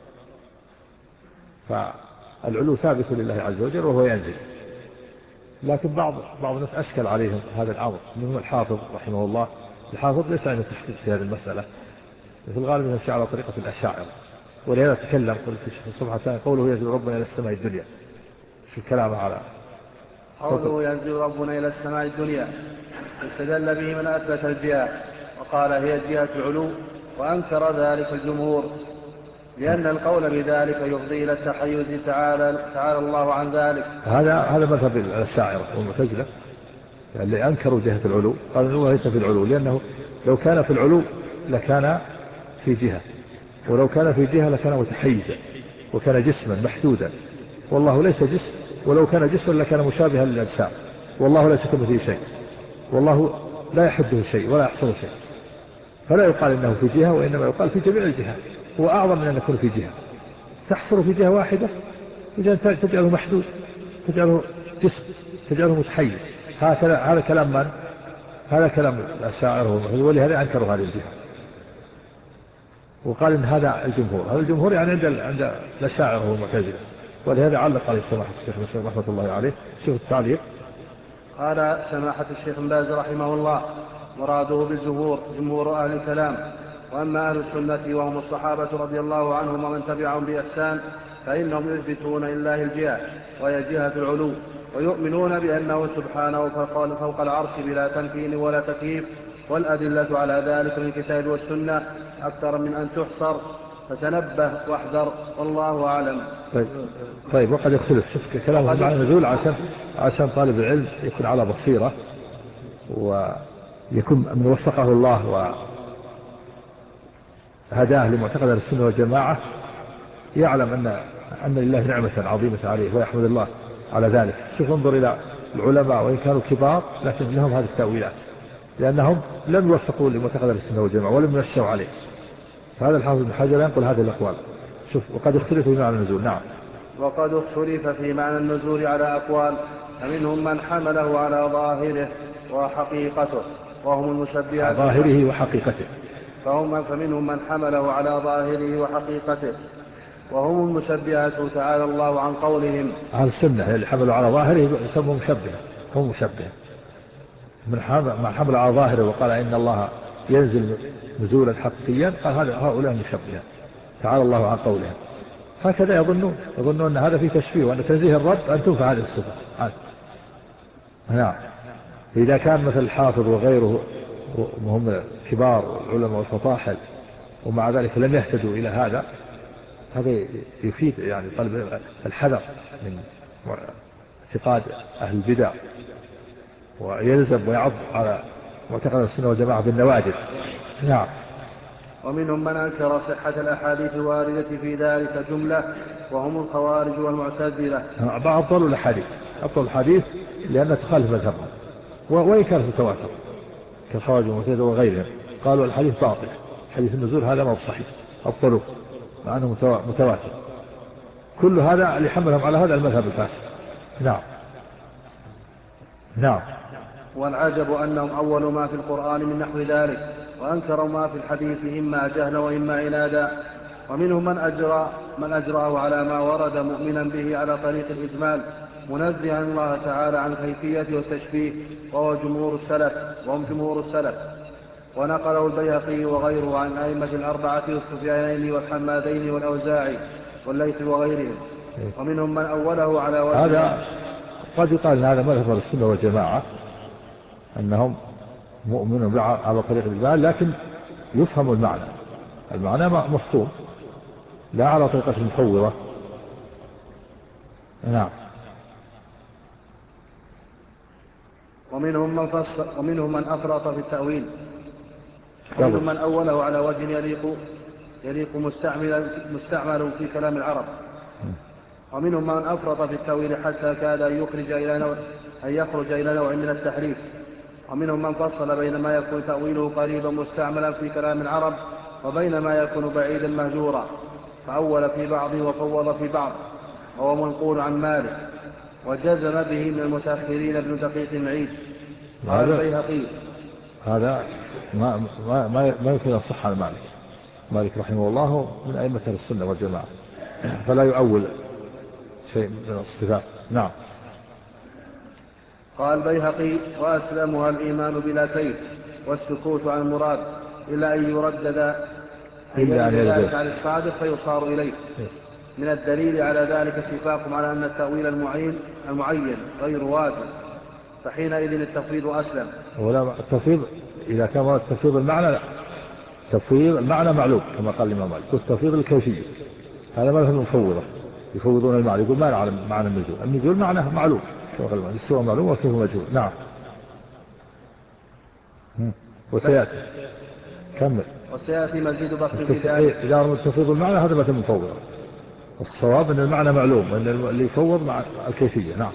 فالعلو ثابت لله عز وجل وهو ينزل. لكن بعض بعض الناس أشكل عليهم هذا الأمر، منهم الحافظ رحمه الله. الحافظ ليس عنده تحقيق في هذه المسألة، في الغالب يمشي على طريقة الأشاعرة، ولهذا تكلم قلت في الصفحة الثانية قوله ينزل ربنا إلى السماء الدنيا، في الكلام على قوله ينزل ربنا إلى السماء الدنيا استدل به من أثبت الجهة وقال هي جهة العلو، وأنكر ذلك الجمهور، لأن القول بذلك يفضي إلى التحيز تعالى, تعالى الله عن ذلك. هذا هذا مذهب الأشاعرة والمعتزلة اللي أنكروا جهة العلو، قالوا إنه ليس في العلو، لأنه لو كان في العلو لكان في جهة، ولو كان في جهة لكان متحيزا وكان جسما محدودا، والله ليس جسم، ولو كان جسما لكان مشابها للأجسام، والله ليس كمثله شيء، والله لا يحده شيء ولا يحصل شيء، فلا يقال إنه في جهة، وإنما يقال في جميع الجهات. هو أعظم من أن يكون في جهة، تحصر في جهة واحدة إذا تجعله محدود، تجعله جسم، تجعله متحيز. هذا هذا كلام من؟ هذا كلام الأشاعرة، ولهذا أنكروا هذه الجهة، وقال إن هذا الجمهور، هذا الجمهور يعني عند عند الأشاعرة والمعتزلة، ولهذا علق عليه سماحة الشيخ رحمة الله عليه. شوف التعليق. قال سماحة الشيخ ابن باز رحمه الله: مراده بالجمهور جمهور أهل الكلام، وأما أهل السنة وهم الصحابة رضي الله عنهم ومن تبعهم بإحسان فإنهم يثبتون لله الجهة وهي جهة العلو، ويؤمنون بأنه سبحانه فوق العرش بلا تمكين ولا تكييف، والأدلة على ذلك من الكتاب والسنة أكثر من أن تحصر، فتنبه واحذر، والله أعلم. طيب, طيب وقد يختلف. شوف كلامه معنى نزول عشان عشان طالب العلم يكون على بصيرة ويكون من وفقه الله وهداه لمعتقد السنة والجماعة، يعلم أن أن لله نعمة عظيمة عليه ويحمد الله على ذلك. شوف انظر إلى العلماء وإن كانوا كبار لكن لهم هذه التأويلات، لأنهم لم يوفقوا لمعتقد السنة والجماعة ولم ينشوا عليه. فهذا الحافظ بن حجر ينقل هذه الأقوال. شوف وقد اختلف في معنى النزول. نعم. وقد اختلف في معنى النزول على أقوال، فمنهم من حمله على ظاهره وحقيقته وهم المشبهة. ظاهره وحقيقته. فهم فمنهم من حمله على ظاهره وحقيقته وهم المشبهة تعالى الله عن قولهم. أهل السنة اللي حملوا على ظاهره يسموا مشبه، هم مشبه. من حمل على ظاهره وقال إن الله ينزل نزولا حقيقيا قال هذا هؤلاء مشبهة تعالى الله عن قولهم. هكذا يظنون يظنون أن هذا فيه تشبيه وأن تنزيه الرب أن تنفع هذه الصفة. نعم. إذا كان مثل الحافظ وغيره وهم كبار العلماء والفطاحل ومع ذلك لم يهتدوا إلى هذا، هذا يفيد يعني طلب الحذر من اعتقاد أهل البدع، ويلزم ويعض على معتقد السنة والجماعة بالنوادر. نعم. ومنهم من أنكر صحة الأحاديث الواردة في ذلك جملة، وهم الخوارج والمعتزلة. أبطلوا الأحاديث، أبطلوا الحديث لأنها تخالف مذهبهم وإن كانت متواتر كالخوارج والمعتزلة وغيرهم، قالوا الحديث باطل، حديث النزول هذا ما هو صحيح، أبطلوه مع أنه متواتر. كل هذا اللي حملهم على هذا المذهب الفاسد. نعم. نعم. والعجب أنهم أول ما في القرآن من نحو ذلك، وأنكروا ما في الحديث إما جهلا وإما عنادا. ومنهم من أجرى من أجراه على ما ورد مؤمنا به على طريق الإجمال، منزها الله تعالى عن الكيفية والتشبيه، وهو جمهور السلف وهم جمهور السلف. ونقله البيهقي وغيره عن أئمة الأربعة والسفيانين والحمادين والأوزاعي والليث وغيرهم. ومنهم من أوله على وجه. هذا قد يقال هذا مذهب السنة والجماعة أنهم مؤمنون على طريق الإجمال، لكن يفهم المعنى، المعنى مفهوم لا على طريقة المفوضة. نعم. ومنهم من فصل ومنهم من أفرط في التأويل، ومنهم من أوله على وجه يليق يليق مستعمل, مستعمل في كلام العرب. ومنهم من أفرط في التأويل حتى كاد أن يخرج إلى نوع, أن يخرج إلى نوع من التحريف. ومنهم من فصل بين ما يكون تأويله قريبا مستعملا في كلام العرب وبين ما يكون بعيدا مهجورا، فأول في بعض وفوض في بعض، وهو منقول عن مالك. وجزم به من المتأخرين ابن دقيق العيد. قال البيهقي هذا ما ما ما, ما يمكن يصح عن مالك. مالك رحمه الله من أئمة السنة والجماعة، فلا يؤول شيء من الصفات. نعم. قال البيهقي: وأسلمها الإيمان بلا كيف والسكوت عن المراد إلا أن يردد أن يرد ذلك على الصادق فيصار إليه. من الدليل على ذلك اتفاق على أن التأويل المعين المعين غير واجب، فحينئذ التفويض أسلم. ولا التفويض إذا كان التفويض المعنى لا، تفويض المعنى معلوم كما قال الإمام مالك، والتفويض الكيفية هذا ما لهم مفوضة يفوضون المعنى، يقول ما نعلم معنى النزول، النزول معناه معلوم، السوى معلوم وكيف مجهول. نعم. وسيأتي كمل. وسيأتي مزيد بسط في ذلك. إذا أردت تفوض المعنى هذا ما تم مفوضة، الصواب أن المعنى معلوم وأن اللي يفوض مع الكيفية. نعم.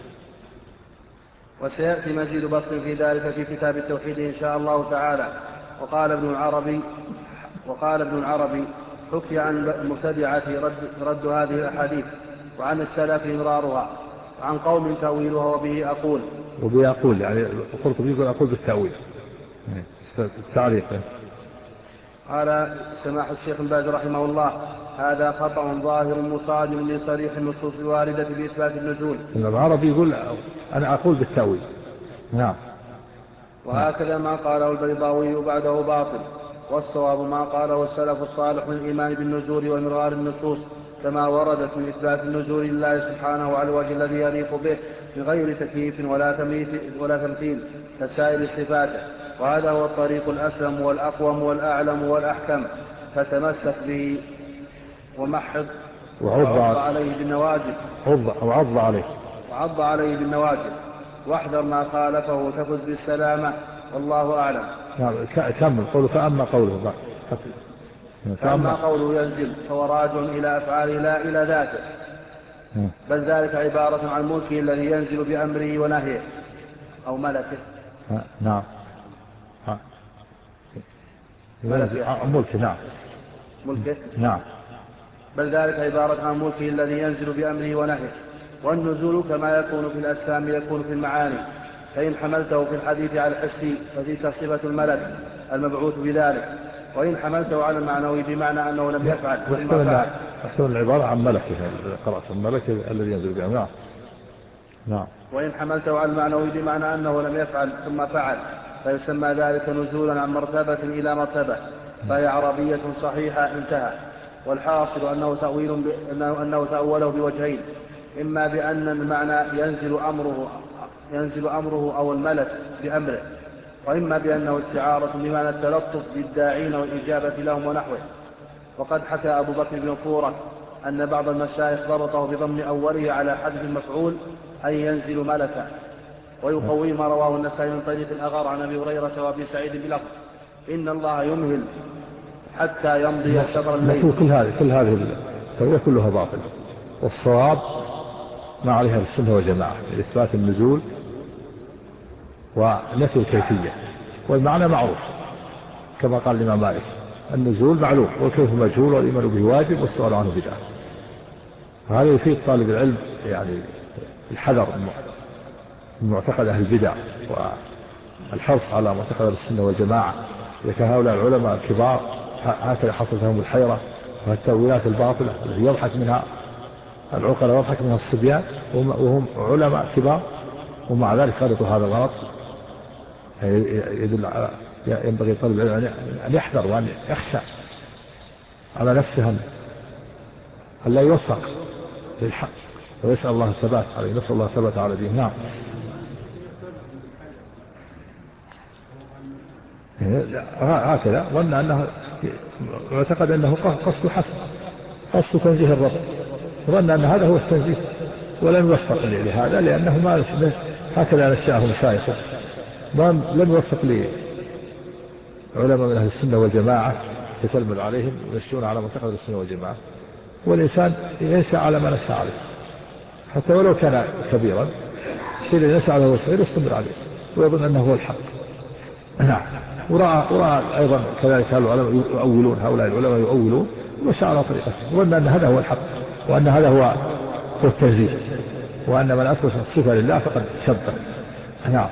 وسيأتي مزيد بسط في ذلك في كتاب التوحيد إن شاء الله تعالى. وقال ابن العربي وقال ابن العربي حكي عن المبتدعة رد, رد هذه الأحاديث، وعن السلف إمرارها، وعن قوم تأويلها وبه أقول. وبه أقول يعني القرطبي يقول أقول بالتأويل التعريف. قال سماحة الشيخ بن باز رحمه الله: هذا خطأ ظاهر مصادم لصريح النصوص الواردة بإثبات النزول. العربي يقول أنا أقول بالتأويل. نعم. وهكذا ما قاله البيضاوي بعده باطل، والصواب ما قاله السلف الصالح من الإيمان بالنزول وإمرار النصوص كما وردت من إثبات النزول لله سبحانه على الوجه الذي يليق به من غير تكييف ولا ولا تمثيل كسائر صفاته. وهذا هو الطريق الأسلم والأقوم والأعلم والأحكم، فتمسك به ومحض وعض عليه بالنواجذ وعض عليه وعض عليه بالنواجذ واحذر ما خالفه تفز بالسلامة، والله أعلم. نعم. كمل قوله. فأما قوله فأما قوله ينزل فهو راجع إلى أفعاله لا إلى ذاته، بل ذلك عبارة عن ملكه الذي ينزل بأمره ونهيه أو ملكه. نعم. ملكه. نعم. ملكه. نعم. بل ذلك عبارة عن ملكه الذي ينزل بأمره ونهيه. والنزول كما يكون في الأجسام يكون في المعاني، فإن حملته في الحديث على الحسي فتلك صفة الملك المبعوث بذلك، وإن حملته على المعنوي بمعنى أنه لم يفعل ثم فعل. أحسن العبارة عن ملكه، قرأت الملك الذي ينزل بأمره. نعم. وإن حملته على المعنوي بمعنى أنه لم يفعل ثم فعل فيسمى ذلك نزولا عن مرتبة إلى مرتبة، فهي عربية صحيحة. انتهى. والحاصل أنه تأويل ب... أنه تأوله بوجهين: إما بأن المعنى ينزل أمره ينزل أمره أو الملك بأمره، وإما بأنه استعارة بمعنى التلطف بالداعين والإجابة لهم ونحوه. وقد حكى أبو بكر بن فورة أن بعض المشايخ ضبطه بضم أوله على حذف المفعول أي ينزل ملكا، ويقوي ما رواه النسائي من طريق الأغر عن أبي هريرة وأبي سعيد بلفظ: إن الله يمهل حتى يمضي شطر الليل. كل هذه كل هذه التوجيه كلها باطل، والصواب ما عليها السنة والجماعة إثبات النزول ونفي الكيفية، والمعنى معروف كما قال الإمام مالك: النزول معلوم والكيف مجهول والإيمان به واجب والسؤال عنه بدعة. هذا يفيد طالب العلم يعني الحذر من معتقد أهل البدع والحرص على معتقد السنة والجماعة. إذا كان هؤلاء العلماء الكبار هكذا حصلت لهم الحيرة والتأويلات الباطلة التي يضحك منها العقلاء ويضحك منها الصبيان وهم علماء كبار، ومع ذلك خلطوا هذا الغلط. يدل على ينبغي طالب العلم أن يحذر وأن يخشى على نفسه أن لا يوفق للحق، ويسأل الله الثبات عليه. نسأل الله الثبات على دينه. نعم. هكذا ظن أنه اعتقد أنه قصد حسن، قصد تنزيه الرب، ظن أن هذا هو التنزيه ولم يوفق لهذا، لأنه ما هكذا نشأه مشايخه، لم يوفق لعلماء من أهل السنة والجماعة تتلمذ عليهم ويمشون على معتقد السنة والجماعة. والإنسان ينشأ على ما نشأ عليه حتى ولو كان كبيرا، الشيء الذي نشأ عليه صغير يستمر عليه ويظن أنه هو الحق. نعم. ورأى, ورأى أيضا كذلك العلماء يؤولون، هؤلاء العلماء يؤولون ومشى على طريقته وظن أن هذا هو الحق وأن هذا هو هو التنزيه، وأن من أثبت الصفة لله فقد شبه. نعم.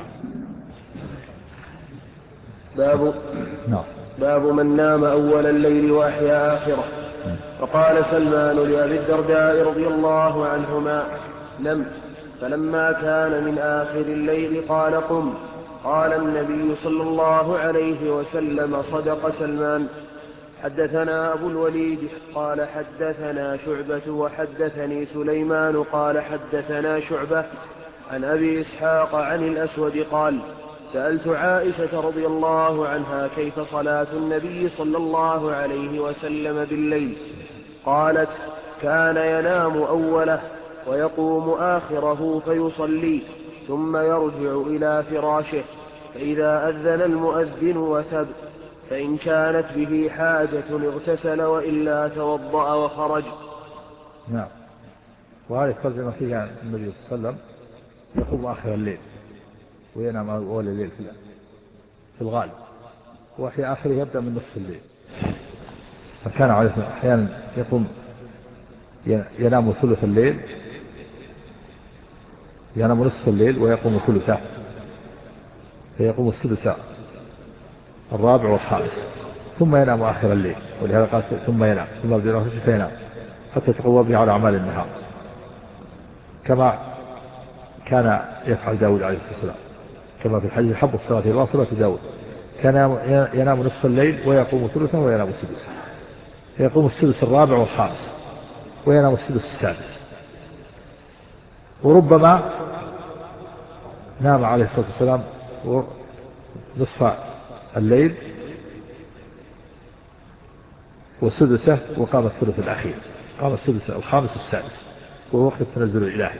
باب نعم. باب من نام أول الليل وأحيا آخره. وقال سلمان لأبي الدرداء رضي الله عنهما: نم. فلما كان من آخر الليل قال: قم. قال النبي صلى الله عليه وسلم: صدق سلمان. حدثنا أبو الوليد قال حدثنا شعبة وحدثني سليمان قال حدثنا شعبة عن أبي إسحاق عن الأسود قال: سألت عائشة رضي الله عنها كيف صلاة النبي صلى الله عليه وسلم بالليل؟ قالت: كان ينام أوله ويقوم آخره فيصلي ثم يرجع إلى فراشه، فإذا أذن المؤذن وثب، فإن كانت به حاجة اغتسل وإلا توضأ وخرج. نعم. وهذه الترجمة فيها النبي صلى الله عليه وسلم يقوم آخر الليل وينام أول الليل في الغالب، وفي آخره يبدأ من نصف الليل. فكان عليه أحيانا يقوم ينام ثلث الليل، ينام نصف الليل ويقوم ثلثه، فيقوم الثلث الرابع والخامس، ثم ينام آخر الليل. ولهذا قال ثم ينام ثم يبدأ نفسه فينام حتى تقوى به على أعمال النهار، كما كان يفعل داود عليه الصلاة والسلام، كما في الحديث: حب الصلاة إلى صلاة داود، كان ينام نصف الليل ويقوم ثلثه وينام سدسه، فيقوم السدس الرابع والخامس وينام السدس السادس. وربما نام عليه الصلاة والسلام نصف الليل والسدسة وقام الثلث الأخير، قام السدس الخامس والسادس وهو وقت التنزل الإلهي.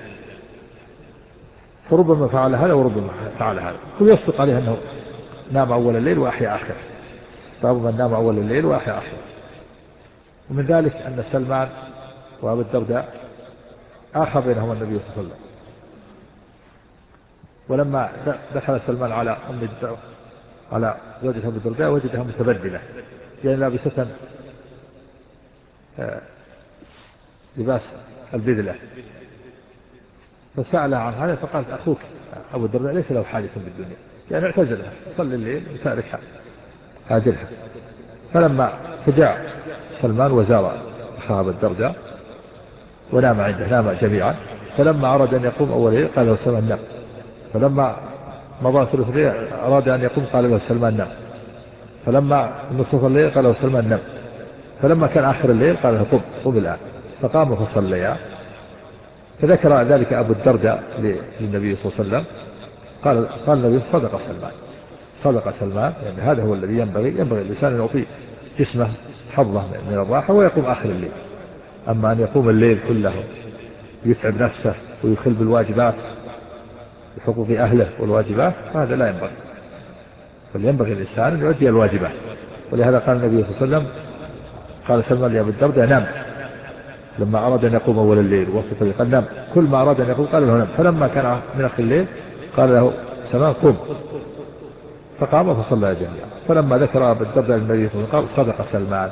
فربما فعل هذا وربما فعل هذا، ويصدق عليه أنه نام أول الليل وأحيا آخره. باب من نام أول الليل وأحيا آخره. ومن ذلك أن سلمان وأبو الدرداء آخى بينهما النبي صلى الله عليه وسلم، ولما دخل سلمان على أم الدرداء على زوجة أبو الدرداء وجدها متبدلة، يعني لابسة لباس البذلة، فسألها عن هذا فقالت: أخوك أبو الدرداء ليس له حاجة بالدنيا، يعني اعتزلها صلي الليل وتاركها هاجرها. فلما فجاء سلمان وزار أخاه أبو الدرداء ونام عنده، نام جميعا. فلما أراد أن يقوم أول ليل قال له سلمان: نم. فلما مضى ثلث الليل أراد أن يقوم قال له سلمان: نم. فلما نصف الليل قال له سلمان: نم. فلما كان آخر الليل قال له: قم قم الآن. فقام فصليا. فذكر ذلك أبو الدرداء للنبي صلى الله عليه وسلم، قال قال النبي: صدق سلمان، صدق سلمان، يعني هذا هو الذي ينبغي ينبغي الإنسان أن يعطي جسمه حظه من الراحة ويقوم آخر الليل. أما أن يقوم الليل كله يتعب نفسه ويخل بالواجبات بحقوق أهله والواجبات، هذا لا ينبغي، بل ينبغي الإنسان أن يؤدي الواجبات. ولهذا قال النبي صلى الله عليه وسلم، قال سلمان لأبي الدرداء: نام. لما أراد أن يقوم أول الليل وسط الليل قال: نام. كل ما أراد أن يقوم قال له: نام. فلما كان من آخر الليل قال له سلمان: قم. فقام فصلى جميعا. فلما ذكر أبي الدرداء للنبي صلى الله عليه وسلم قال: صدق سلمان.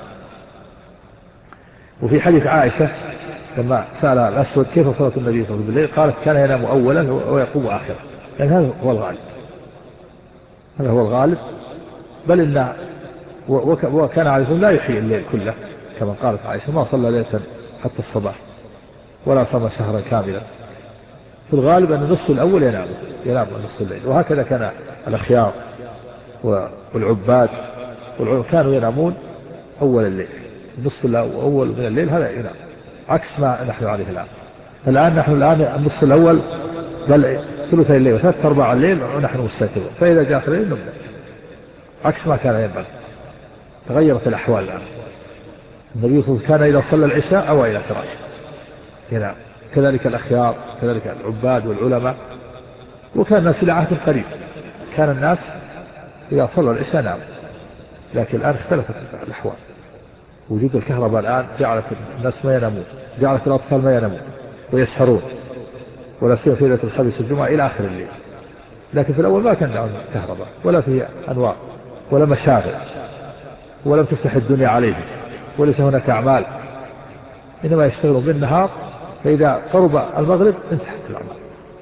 وفي حديث عائشة لما سأل الأسود كيف صلاة النبي صلى الله عليه وسلم بالليل قالت: كان ينام أولا ويقوم آخرا، لأن يعني هذا هو الغالب، هذا هو الغالب. بل إن وكان عليه الصلاة لا يحيي الليل كله، كما قالت عائشة: ما صلى ليلة حتى الصباح ولا صام شهرا كاملا. في الغالب أن النصف الأول ينام ينام نصف الليل. وهكذا كان الأخيار والعباد والعلم كانوا ينامون أول الليل، النصف الأول من الليل هذا ينام، عكس ما نحن عليه الآن. الآن نحن الآن النصف الأول بل ثلثي الليل وثلاث أرباع الليل ونحن مستيقظون، فإذا جاء آخر الليل نبدأ، عكس ما كان ينبغي. تغيرت الأحوال الآن. النبي صلى الله عليه وسلم كان إذا صلى العشاء أو إلى فراشه ينام، كذلك الأخيار، كذلك العباد والعلماء. وكان الناس إلى عهد قريب كان الناس إذا صلى العشاء نام، لكن الآن اختلفت الأحوال. وجود الكهرباء الآن جعلت الناس ما ينامون، جعلت الأطفال ما ينامون ويسهرون، ولا سيما في ليلة الخميس والجمعة إلى آخر الليل. لكن في الأول ما كان عندهم كهرباء ولا فيه أنوار ولا مشاغل، ولم تفتح الدنيا عليهم، وليس هناك أعمال، إنما يشتغلون بالنهار، فإذا قرب المغرب انتهت الأعمال.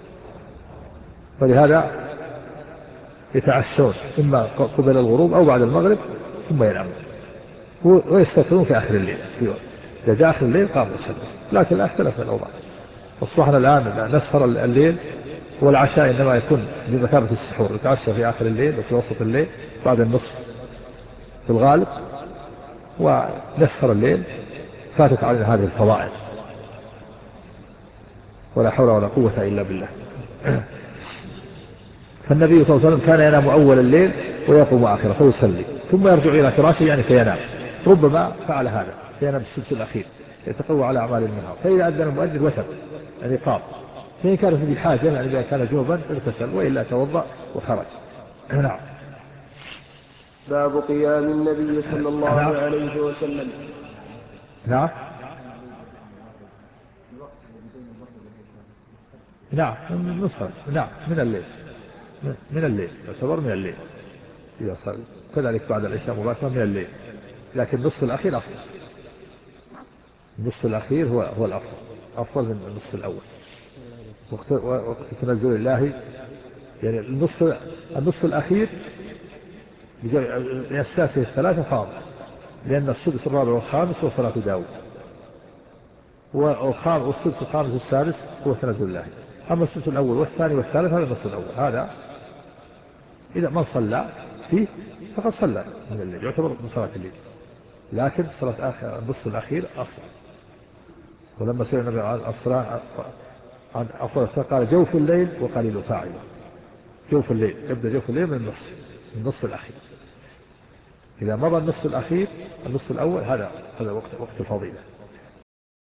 فلهذا يتعشون إما قبل الغروب أو بعد المغرب ثم ينامون، ويستيقظون في آخر الليل. إذا جاء آخر الليل قاموا يصلون. لكن لا اختلف الأوضاع، أصبحنا الآن نسهر الليل، والعشاء إنما يكون بمثابة السحور، يتعشى في آخر الليل وفي وسط الليل بعد النصف في الغالب، ونسهر الليل. فاتت علينا هذه الفضائل، ولا حول ولا قوة إلا بالله. فالنبي صلى الله عليه وسلم كان ينام أول الليل ويقوم آخره فيصلي، ثم يرجع إلى فراشه يعني فينام. ربما فعل هذا فينام السدس الأخير يتقوى على أعمال النهار، فإذا أذن المؤذن وتر يعني قام، فإن كانت به حاجة يعني إذا كان جنوبا اغتسل، وإلا توضأ وخرج. نعم. باب قيام النبي صلى الله نعم. عليه وسلم. نعم. نعم نصف نعم من الليل، من الليل يعتبر من الليل إذا صار، كذلك بعد العشاء مباشرة من الليل، لكن النصف الأخير أفضل. النصف الأخير هو هو الأفضل، أفضل من النصف الأول. وقت وقت تنزل الله يعني النصف النصف الأخير بأساسه الثلاثة فاضل، لأن السدس الرابع والخامس هو صلاة داود، والسدس الخامس والسادس هو تنزل الله. أما السدس الأول والثاني والثالث هذا النصف الأول، هذا إذا من صلى فيه فقد صلى من الليل، يعتبر من صلاة الليل. لكن صلاة آخر النصف الأخير أفضل. ولما سئل النبي عن الصلاة عن أفضل الصلاة قال جوف الليل وقليل فاعله. جوف الليل يبدأ جوف الليل من النصف من النصف الأخير. إذا مضى النصف الأخير النصف الأول هذا هذا وقت وقت الفضيلة.